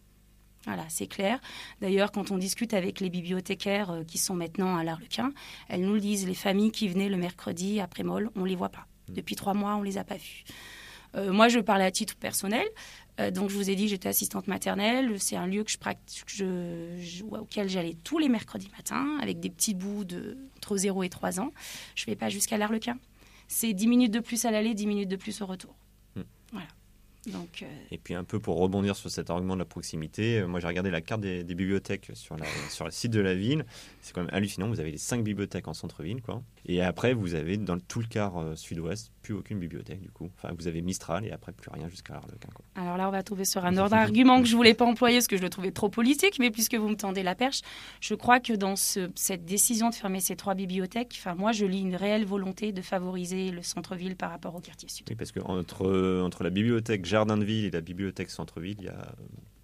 Voilà, c'est clair. D'ailleurs, quand on discute avec les bibliothécaires euh, qui sont maintenant à l'Arlequin, elles nous le disent. Les familles qui venaient le mercredi après Mol, on ne les voit pas. Depuis trois mois, on ne les a pas vues. Euh, moi, je parlais à titre personnel. Euh, donc, je vous ai dit, j'étais assistante maternelle. C'est un lieu que je pratique, je, je, auquel j'allais tous les mercredis matins, avec des petits bouts de, entre zéro et trois ans. Je ne vais pas jusqu'à l'Arlequin. C'est dix minutes de plus à l'aller, dix minutes de plus au retour. Mmh. Voilà. Donc, euh... Et puis un peu pour rebondir sur cet argument de la proximité, euh, moi j'ai regardé la carte des, des bibliothèques sur, la, sur le site de la ville. C'est quand même hallucinant, vous avez les cinq bibliothèques en centre-ville, quoi. Et après vous avez dans tout le quart euh, sud-ouest plus aucune bibliothèque du coup. Enfin vous avez Mistral et après plus rien jusqu'à l'Arlequin, quoi. Alors là on va tomber sur un autre argument que je voulais pas employer parce que je le trouvais trop politique, mais puisque vous me tendez la perche, je crois que dans ce, cette décision de fermer ces trois bibliothèques, enfin moi je lis une réelle volonté de favoriser le centre-ville par rapport au quartier sud. Oui, parce que entre, euh, entre la bibliothèque Jardin de Ville et la bibliothèque centre-ville, il y a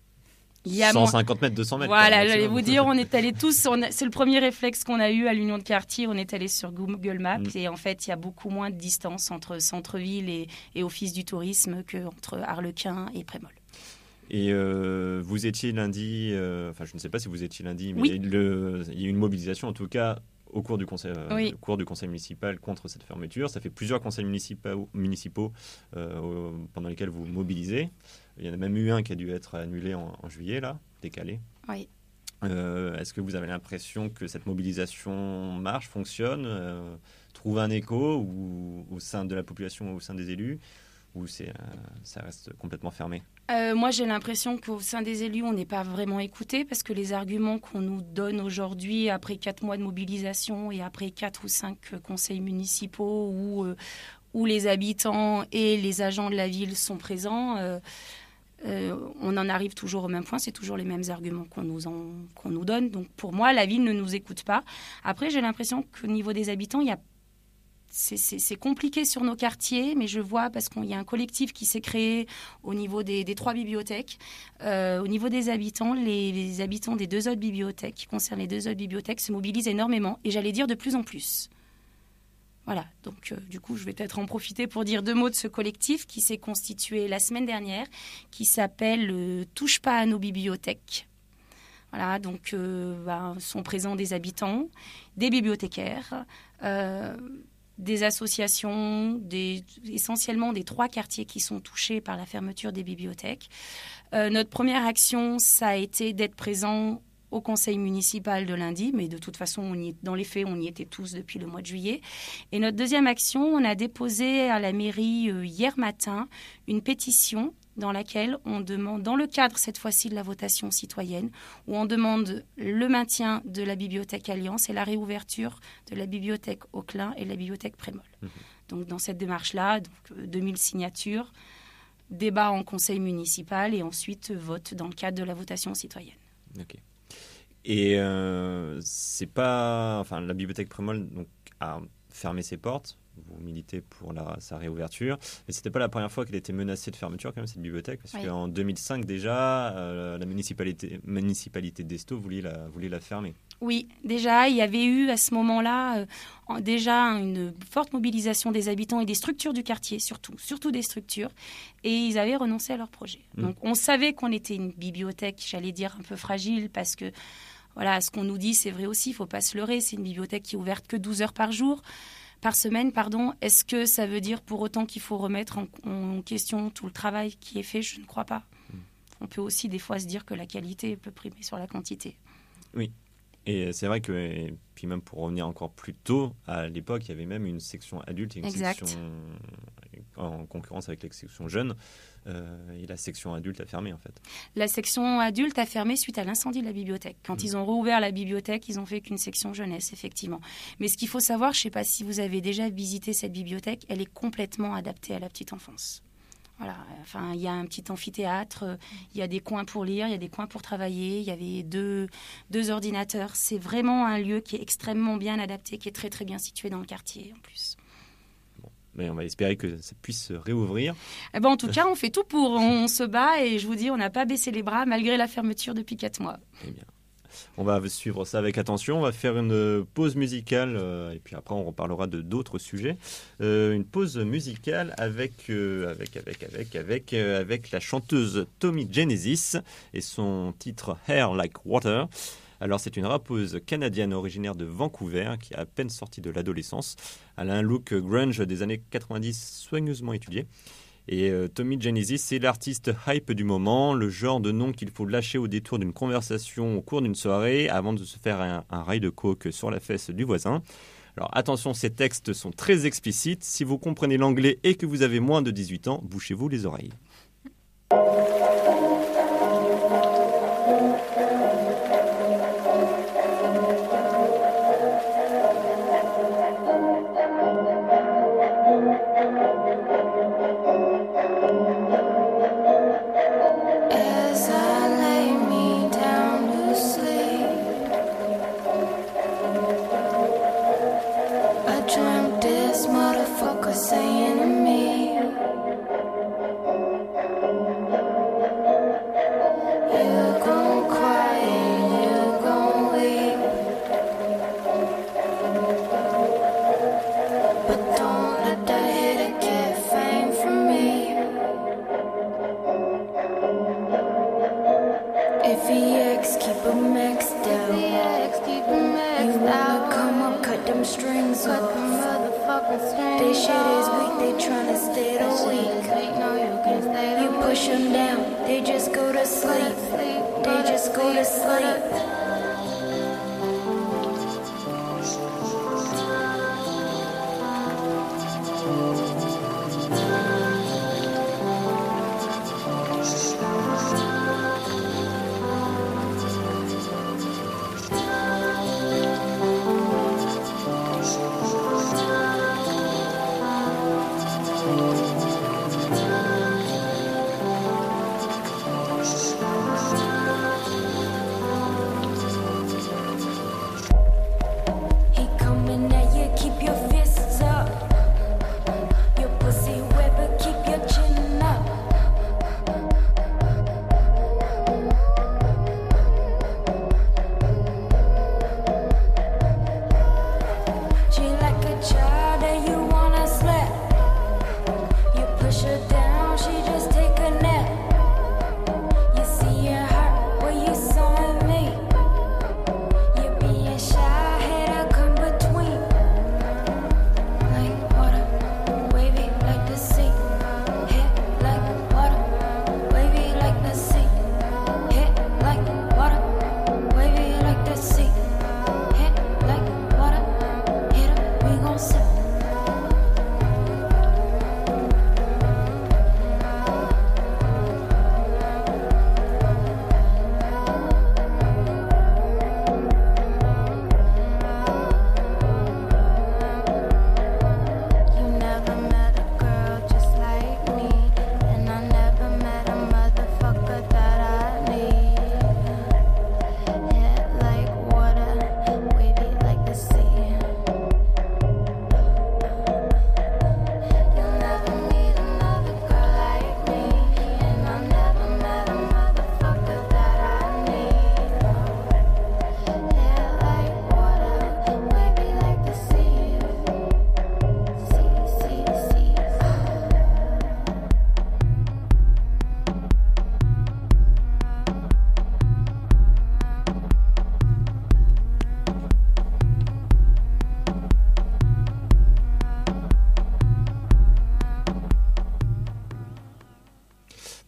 Il y a cent cinquante mètres, deux cents mètres. Voilà, j'allais vous dire, on est allés tous, on a, c'est le premier réflexe qu'on a eu à l'union de quartier, on est allés sur Google Maps mmh. et en fait, il y a beaucoup moins de distance entre centre-ville et, et office du tourisme qu'entre Harlequin et Prémol. Et euh, vous étiez lundi, euh, enfin je ne sais pas si vous étiez lundi, mais oui. le, il y a eu une mobilisation en tout cas au cours du conseil, euh, oui. au cours du conseil municipal contre cette fermeture. Ça fait plusieurs conseils municipaux, municipaux euh, pendant lesquels vous mobilisez. Il y en a même eu un qui a dû être annulé en, en juillet, là, décalé. Oui. Euh, est-ce que vous avez l'impression que cette mobilisation marche, fonctionne, euh, trouve un écho ou, au sein de la population, au sein des élus, ou c'est, euh, ça reste complètement fermé? Euh, moi, j'ai l'impression qu'au sein des élus, on n'est pas vraiment écouté parce que les arguments qu'on nous donne aujourd'hui, après quatre mois de mobilisation et après quatre ou cinq conseils municipaux où, euh, où les habitants et les agents de la ville sont présents, euh, euh, on en arrive toujours au même point. C'est toujours les mêmes arguments qu'on nous, en, qu'on nous donne. Donc, pour moi, la ville ne nous écoute pas. Après, j'ai l'impression qu'au niveau des habitants, il y a C'est, c'est, c'est compliqué sur nos quartiers, mais je vois parce qu'il y a un collectif qui s'est créé au niveau des, des trois bibliothèques. Euh, au niveau des habitants, les, les habitants des deux autres bibliothèques, qui concernent les deux autres bibliothèques, se mobilisent énormément et j'allais dire de plus en plus. Voilà, donc euh, du coup, je vais peut-être en profiter pour dire deux mots de ce collectif qui s'est constitué la semaine dernière, qui s'appelle euh, « Touche pas à nos bibliothèques ». Voilà, donc euh, bah, sont présents des habitants, des bibliothécaires, euh, des associations, des, essentiellement des trois quartiers qui sont touchés par la fermeture des bibliothèques. Euh, notre première action, ça a été d'être présent au conseil municipal de lundi, mais de toute façon, on y est, dans les faits, on y était tous depuis le mois de juillet. Et notre deuxième action, on a déposé à la mairie euh, hier matin une pétition dans laquelle on demande, dans le cadre cette fois-ci de la votation citoyenne, où on demande le maintien de la bibliothèque Alliance et la réouverture de la bibliothèque Auclin et de la bibliothèque Prémol. Mmh. Donc dans cette démarche-là, donc, euh, deux mille signatures, débat en conseil municipal et ensuite vote dans le cadre de la votation citoyenne. Ok. Et euh, c'est pas, enfin, la bibliothèque Prémol donc a fermé ses portes. Vous militez pour la, sa réouverture, mais c'était pas la première fois qu'elle était menacée de fermeture quand même cette bibliothèque, parce oui. qu'en deux mille cinq déjà, euh, la municipalité, municipalité d'Estaing voulait la, voulait la fermer. Oui, déjà, il y avait eu à ce moment-là euh, déjà une forte mobilisation des habitants et des structures du quartier, surtout, surtout des structures, et ils avaient renoncé à leur projet. Mmh. Donc on savait qu'on était une bibliothèque, j'allais dire, un peu fragile, parce que voilà, ce qu'on nous dit, c'est vrai aussi, il ne faut pas se leurrer, c'est une bibliothèque qui est ouverte que douze heures par jour. Par semaine, pardon. Est-ce que ça veut dire pour autant qu'il faut remettre en, en question tout le travail qui est fait ? Je ne crois pas. Mmh. On peut aussi des fois se dire que la qualité peut primer sur la quantité. Oui. Et c'est vrai que, et puis même pour revenir encore plus tôt, à l'époque, il y avait même une section adulte et une exact. section en concurrence avec la section jeune. Euh, et la section adulte a fermé, en fait. La section adulte a fermé suite à l'incendie de la bibliothèque. Quand mmh. ils ont rouvert la bibliothèque, ils ont fait qu'une section jeunesse, effectivement. Mais ce qu'il faut savoir, je ne sais pas si vous avez déjà visité cette bibliothèque, elle est complètement adaptée à la petite enfance. Voilà, enfin, il y a un petit amphithéâtre, il y a des coins pour lire, il y a des coins pour travailler, il y avait deux, deux ordinateurs. C'est vraiment un lieu qui est extrêmement bien adapté, qui est très très bien situé dans le quartier en plus. Bon, mais on va espérer que ça puisse réouvrir. Eh ben, en tout cas, on fait tout pour, on se bat et je vous dis, on n'a pas baissé les bras malgré la fermeture depuis quatre mois. Eh bien. On va suivre ça avec attention. On va faire une pause musicale euh, et puis après on reparlera de d'autres sujets. Euh, une pause musicale avec euh, avec avec avec avec euh, avec la chanteuse Tommy Genesis et son titre Hair Like Water. Alors c'est une rappeuse canadienne originaire de Vancouver qui a à peine sorti de l'adolescence. Elle a un look grunge des années quatre-vingt-dix soigneusement étudié. Et euh, Tommy Genesis, c'est l'artiste hype du moment, le genre de nom qu'il faut lâcher au détour d'une conversation au cours d'une soirée avant de se faire un, un rail de coke sur la fesse du voisin. Alors attention, ces textes sont très explicites. Si vous comprenez l'anglais et que vous avez moins de dix-huit ans, bouchez-vous les oreilles. Saying to me, you gon' cry and you gon' weep, but don't let that hit get fame from me. If he X, keep him maxed out. You wanna come up, cut them strings off. They shit is weak, they tryna stay the weak. You push them down, they just go to sleep. They just go to sleep.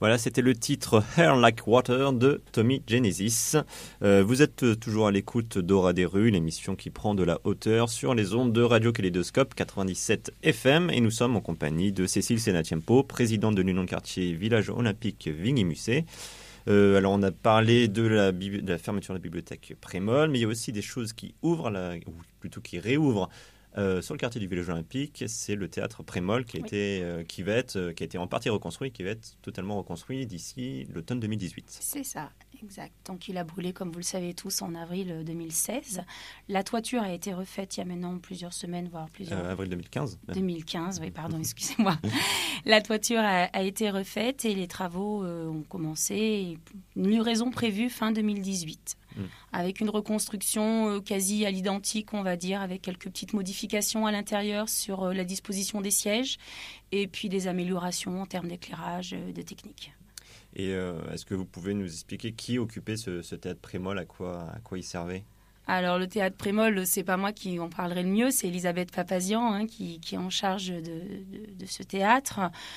Voilà, c'était le titre Hair Like Water de Tommy Genesis. Euh, vous êtes toujours à l'écoute d'Aura des rues, l'émission qui prend de la hauteur sur les ondes de Radio Kaléidoscope quatre-vingt-dix-sept F M. Et nous sommes en compagnie de Cécile Senatiempo, présidente de l'Union de quartier Village Olympique Vigny-Musset. Euh, alors on a parlé de la, de la fermeture de la bibliothèque Prémol, mais il y a aussi des choses qui ouvrent, la, ou plutôt qui réouvrent Euh, sur le quartier du Village Olympique. C'est le théâtre Prémol qui a, oui. été, euh, qui, va être, euh, qui a été en partie reconstruit, qui va être totalement reconstruit d'ici l'automne deux mille dix-huit. C'est ça, exact. Donc il a brûlé, comme vous le savez tous, en avril deux mille seize. La toiture a été refaite il y a maintenant plusieurs semaines, voire plusieurs... Euh, avril deux mille quinze. deux mille quinze, oui, pardon, excusez-moi. La toiture a, a été refaite et les travaux euh, ont commencé. Une livraison prévue fin deux mille dix-huit. Mmh. Avec une reconstruction euh, quasi à l'identique, on va dire, avec quelques petites modifications à l'intérieur sur euh, la disposition des sièges et puis des améliorations en termes d'éclairage, euh, de technique. Et euh, est-ce que vous pouvez nous expliquer qui occupait ce, ce théâtre Prémol, à quoi, à quoi il servait ? Alors, le théâtre Prémol, c'est pas moi qui en parlerai le mieux, c'est Elisabeth Papazian hein, qui, qui est en charge de, de, de ce théâtre.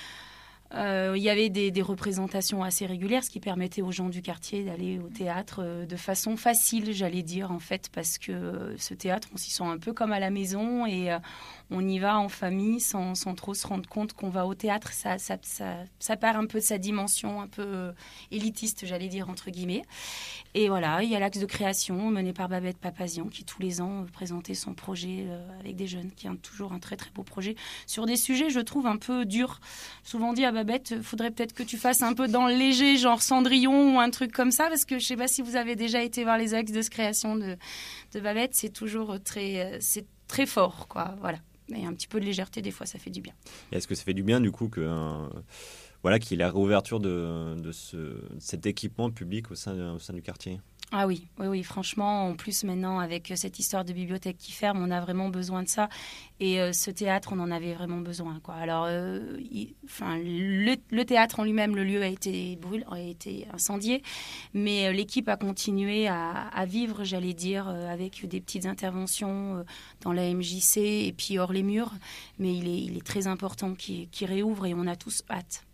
Euh, il y avait des, des représentations assez régulières, ce qui permettait aux gens du quartier d'aller au théâtre euh, de façon facile, j'allais dire, en fait, parce que euh, ce théâtre, on s'y sent un peu comme à la maison et euh, on y va en famille sans, sans trop se rendre compte qu'on va au théâtre. Ça, ça, ça, ça perd un peu de sa dimension un peu euh, élitiste, j'allais dire, entre guillemets. Et voilà, il y a l'axe de création mené par Babette Papazian qui, tous les ans, euh, présentait son projet euh, avec des jeunes, qui a toujours un très, très beau projet sur des sujets, je trouve, un peu durs. Souvent dit à Babette, il faudrait peut-être que tu fasses un peu dans le léger, genre Cendrillon ou un truc comme ça, parce que je ne sais pas si vous avez déjà été voir les axes de création de, de Babette, c'est toujours très, c'est très fort, quoi, voilà. Et un petit peu de légèreté, des fois, ça fait du bien. Et est-ce que ça fait du bien, du coup, que, euh, voilà, qu'il y ait la réouverture de, de, ce, de cet équipement public au sein, au sein du quartier ? Ah oui, oui, oui, franchement, en plus maintenant avec cette histoire de bibliothèque qui ferme, on a vraiment besoin de ça. Et euh, ce théâtre, on en avait vraiment besoin, quoi. Alors, euh, il, enfin, le, le théâtre en lui-même, le lieu a été brûlé, a été incendié, mais euh, l'équipe a continué à, à vivre, j'allais dire, euh, avec des petites interventions euh, dans la M J C et puis hors les murs. Mais il est, il est très important qu'il, qu'il réouvre et on a tous hâte.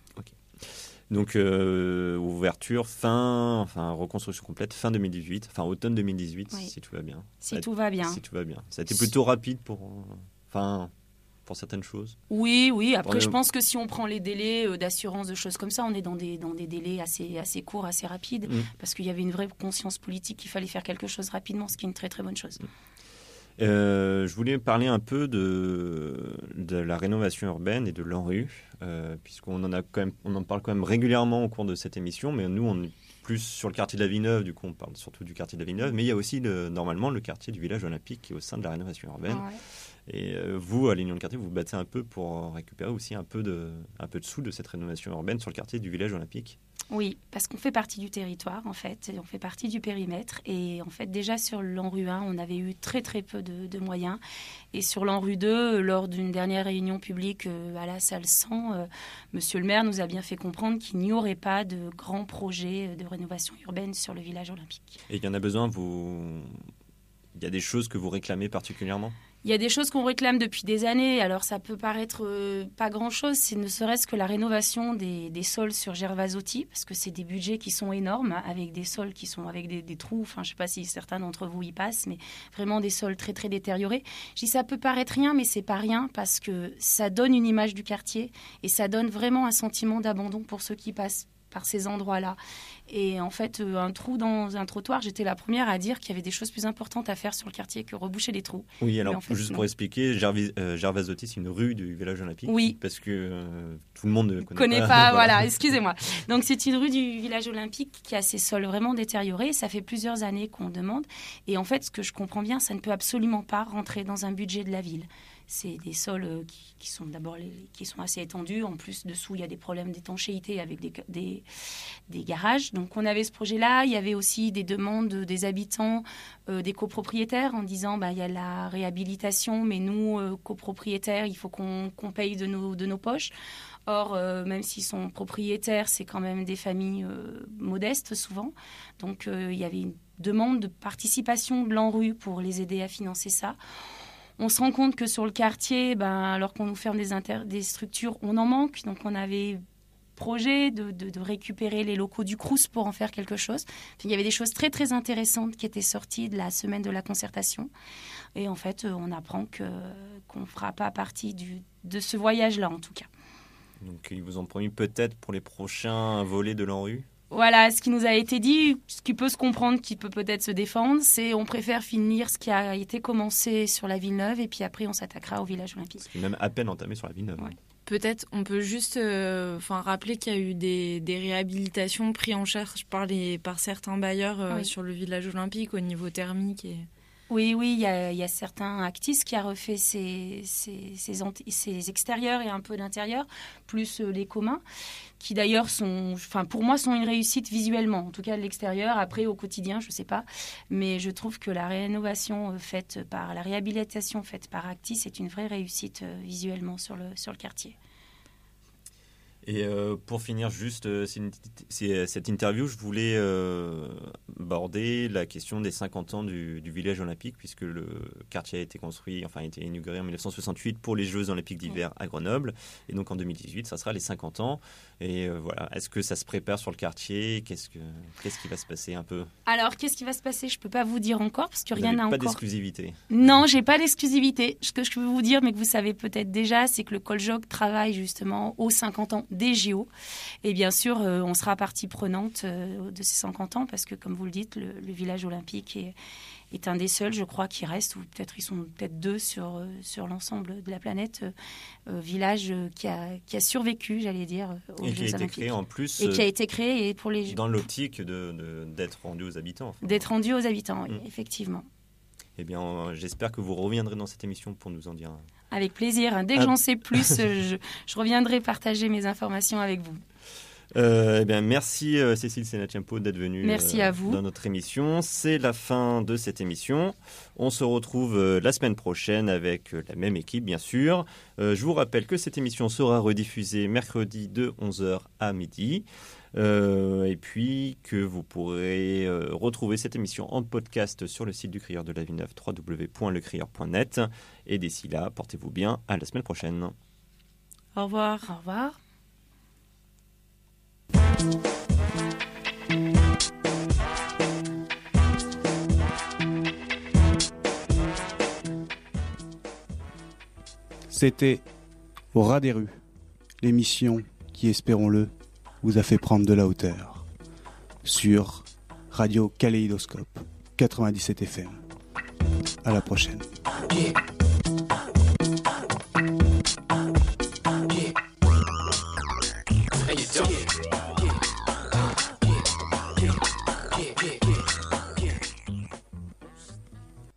Donc, euh, ouverture, fin, enfin, reconstruction complète, fin deux mille dix-huit, enfin, automne deux mille dix-huit, oui. si tout va bien. Si ça tout va bien. Si tout va bien. Ça a été plutôt rapide pour, enfin, pour certaines choses. Oui, oui. Après, pour je pense que si on prend les délais euh, d'assurance, de choses comme ça, on est dans des, dans des délais assez, assez courts, assez rapides, mmh. parce qu'il y avait une vraie conscience politique qu'il fallait faire quelque chose rapidement, ce qui est une très, très bonne chose. Mmh. Euh, je voulais parler un peu de, de la rénovation urbaine et de l'ANRU, euh, puisqu'on en a quand même, on en parle quand même régulièrement au cours de cette émission, mais nous, on est plus sur le quartier de la Villeneuve, du coup, on parle surtout du quartier de la Villeneuve, mais il y a aussi le, normalement le quartier du Village Olympique qui est au sein de la rénovation urbaine. Ah ouais. Et euh, vous, à l'Union de quartier, vous vous battez un peu pour récupérer aussi un peu de, un peu de sous de cette rénovation urbaine sur le quartier du Village Olympique. Oui, parce qu'on fait partie du territoire, en fait, on fait partie du périmètre. Et en fait, déjà sur l'ANRU un, on avait eu très très peu de, de moyens. Et sur l'ANRU deux, lors d'une dernière réunion publique euh, à la salle cent, euh, Monsieur le maire nous a bien fait comprendre qu'il n'y aurait pas de grands projets de rénovation urbaine sur le Village Olympique. Et il y en a besoin, vous... il y a des choses que vous réclamez particulièrement ? Il y a des choses qu'on réclame depuis des années. Alors, ça peut paraître euh, pas grand-chose. C'est ne serait-ce que la rénovation des, des sols sur Gervasotti, parce que c'est des budgets qui sont énormes, avec des sols qui sont avec des, des trous. Enfin, je ne sais pas si certains d'entre vous y passent, mais vraiment des sols très, très détériorés. Je dis, ça peut paraître rien, mais c'est pas rien, parce que ça donne une image du quartier et ça donne vraiment un sentiment d'abandon pour ceux qui passent par ces endroits-là. Et en fait, euh, un trou dans un trottoir, j'étais la première à dire qu'il y avait des choses plus importantes à faire sur le quartier que reboucher les trous. Oui, alors en fait, juste non. pour expliquer, Gervis, euh, Gervasotti, c'est une rue du Village Olympique. Oui. Parce que euh, tout le monde ne connaît, connaît pas. pas. voilà, voilà excusez-moi. Donc c'est une rue du Village Olympique qui a ses sols vraiment détériorés. Ça fait plusieurs années qu'on demande. Et en fait, ce que je comprends bien, ça ne peut absolument pas rentrer dans un budget de la ville. C'est des sols qui, qui sont d'abord les, qui sont assez étendus. En plus, dessous, il y a des problèmes d'étanchéité avec des, des, des garages. Donc, on avait ce projet-là. Il y avait aussi des demandes des habitants, euh, des copropriétaires, en disant bah, il y a la réhabilitation, mais nous, euh, copropriétaires, il faut qu'on, qu'on paye de nos, de nos poches. Or, euh, même s'ils sont propriétaires, c'est quand même des familles euh, modestes, souvent. Donc, euh, il y avait une demande de participation de l'ANRU pour les aider à financer ça. On se rend compte que sur le quartier, ben, alors qu'on nous ferme des, inter- des structures, on en manque. Donc, on avait projet de, de, de récupérer les locaux du Crous pour en faire quelque chose. Il y avait des choses très très intéressantes qui étaient sorties de la semaine de la concertation. Et en fait, on apprend que, qu'on ne fera pas partie du, de ce voyage-là, en tout cas. Donc, ils vous ont promis peut-être pour les prochains volets de l'ANRU ? Voilà, ce qui nous a été dit, ce qui peut se comprendre, qui peut peut-être se défendre, c'est on préfère finir ce qui a été commencé sur la Villeneuve et puis après on s'attaquera au village olympique. Ce qui est même à peine entamé sur la Villeneuve. Ouais. Peut-être on peut juste euh, rappeler qu'il y a eu des, des réhabilitations prises en charge par, les, par certains bailleurs euh, Oui. sur le village olympique au niveau thermique. Et... Oui, oui, il y a, il y a certains Actis qui a refait ses, ses, ses, anti- ses extérieurs et un peu d'intérieur, plus euh, les communs, qui d'ailleurs sont, enfin pour moi, sont une réussite visuellement, en tout cas de l'extérieur. Après, au quotidien, je ne sais pas, mais je trouve que la rénovation euh, faite par, la réhabilitation faite par Actis est une vraie réussite euh, visuellement sur le, sur le quartier. Et euh, pour finir, juste euh, c'est une- c'est- cette interview, je voulais euh, aborder la question des cinquante ans du, du village olympique, puisque le quartier a été construit, enfin a été inauguré en mille neuf cent soixante-huit pour les Jeux olympiques d'hiver à Grenoble. Et donc en deux mille dix-huit, ça sera les cinquante ans. Et euh, voilà, est-ce que ça se prépare sur le quartier ? Qu'est-ce, que, qu'est-ce qui va se passer un peu ? Alors, qu'est-ce qui va se passer ? Je ne peux pas vous dire encore, parce que Vous rien n'avez n'a pas encore... d'exclusivité. Non, j'ai pas d'exclusivité. Ce que je peux vous dire, mais que vous savez peut-être déjà, c'est que le Coljok travaille justement aux cinquante ans des J O. Et bien sûr, euh, on sera partie prenante euh, de ces cinquante ans, parce que comme vous le dites, le, le village olympique est, est un des seuls, je crois, qui reste, ou peut-être ils sont peut-être deux sur, euh, sur l'ensemble de la planète, euh, euh, village euh, qui, a, qui a survécu, j'allais dire, euh, aux Et qui a Jeux été olympiques. créé en plus Et qui a euh, été créé et pour les dans l'optique de, de- d'être rendu aux habitants. enfin. d'être rendu aux habitants, oui, Mm. effectivement. Eh bien, euh, j'espère que vous reviendrez dans cette émission pour nous en dire un. Avec plaisir. Dès que Ah. j'en sais plus, euh, je, je reviendrai partager mes informations avec vous. Euh, eh bien, merci euh, Cécile Senachempo d'être venue Merci euh, à vous. dans notre émission. C'est la fin de cette émission. On se retrouve euh, la semaine prochaine avec euh, la même équipe, bien sûr. Euh, je vous rappelle que cette émission sera rediffusée mercredi de onze heures à midi. Euh, et puis que vous pourrez euh, retrouver cette émission en podcast sur le site du Crieur de la Villeneuve, w w w point le crieur point net. Et d'ici là, portez-vous bien. À la semaine prochaine. Au revoir. Au revoir. C'était Au ras des rues, l'émission qui, espérons-le, vous a fait prendre de la hauteur. Sur Radio Kaléidoscope quatre-vingt-dix-sept F M. À la prochaine. Yeah.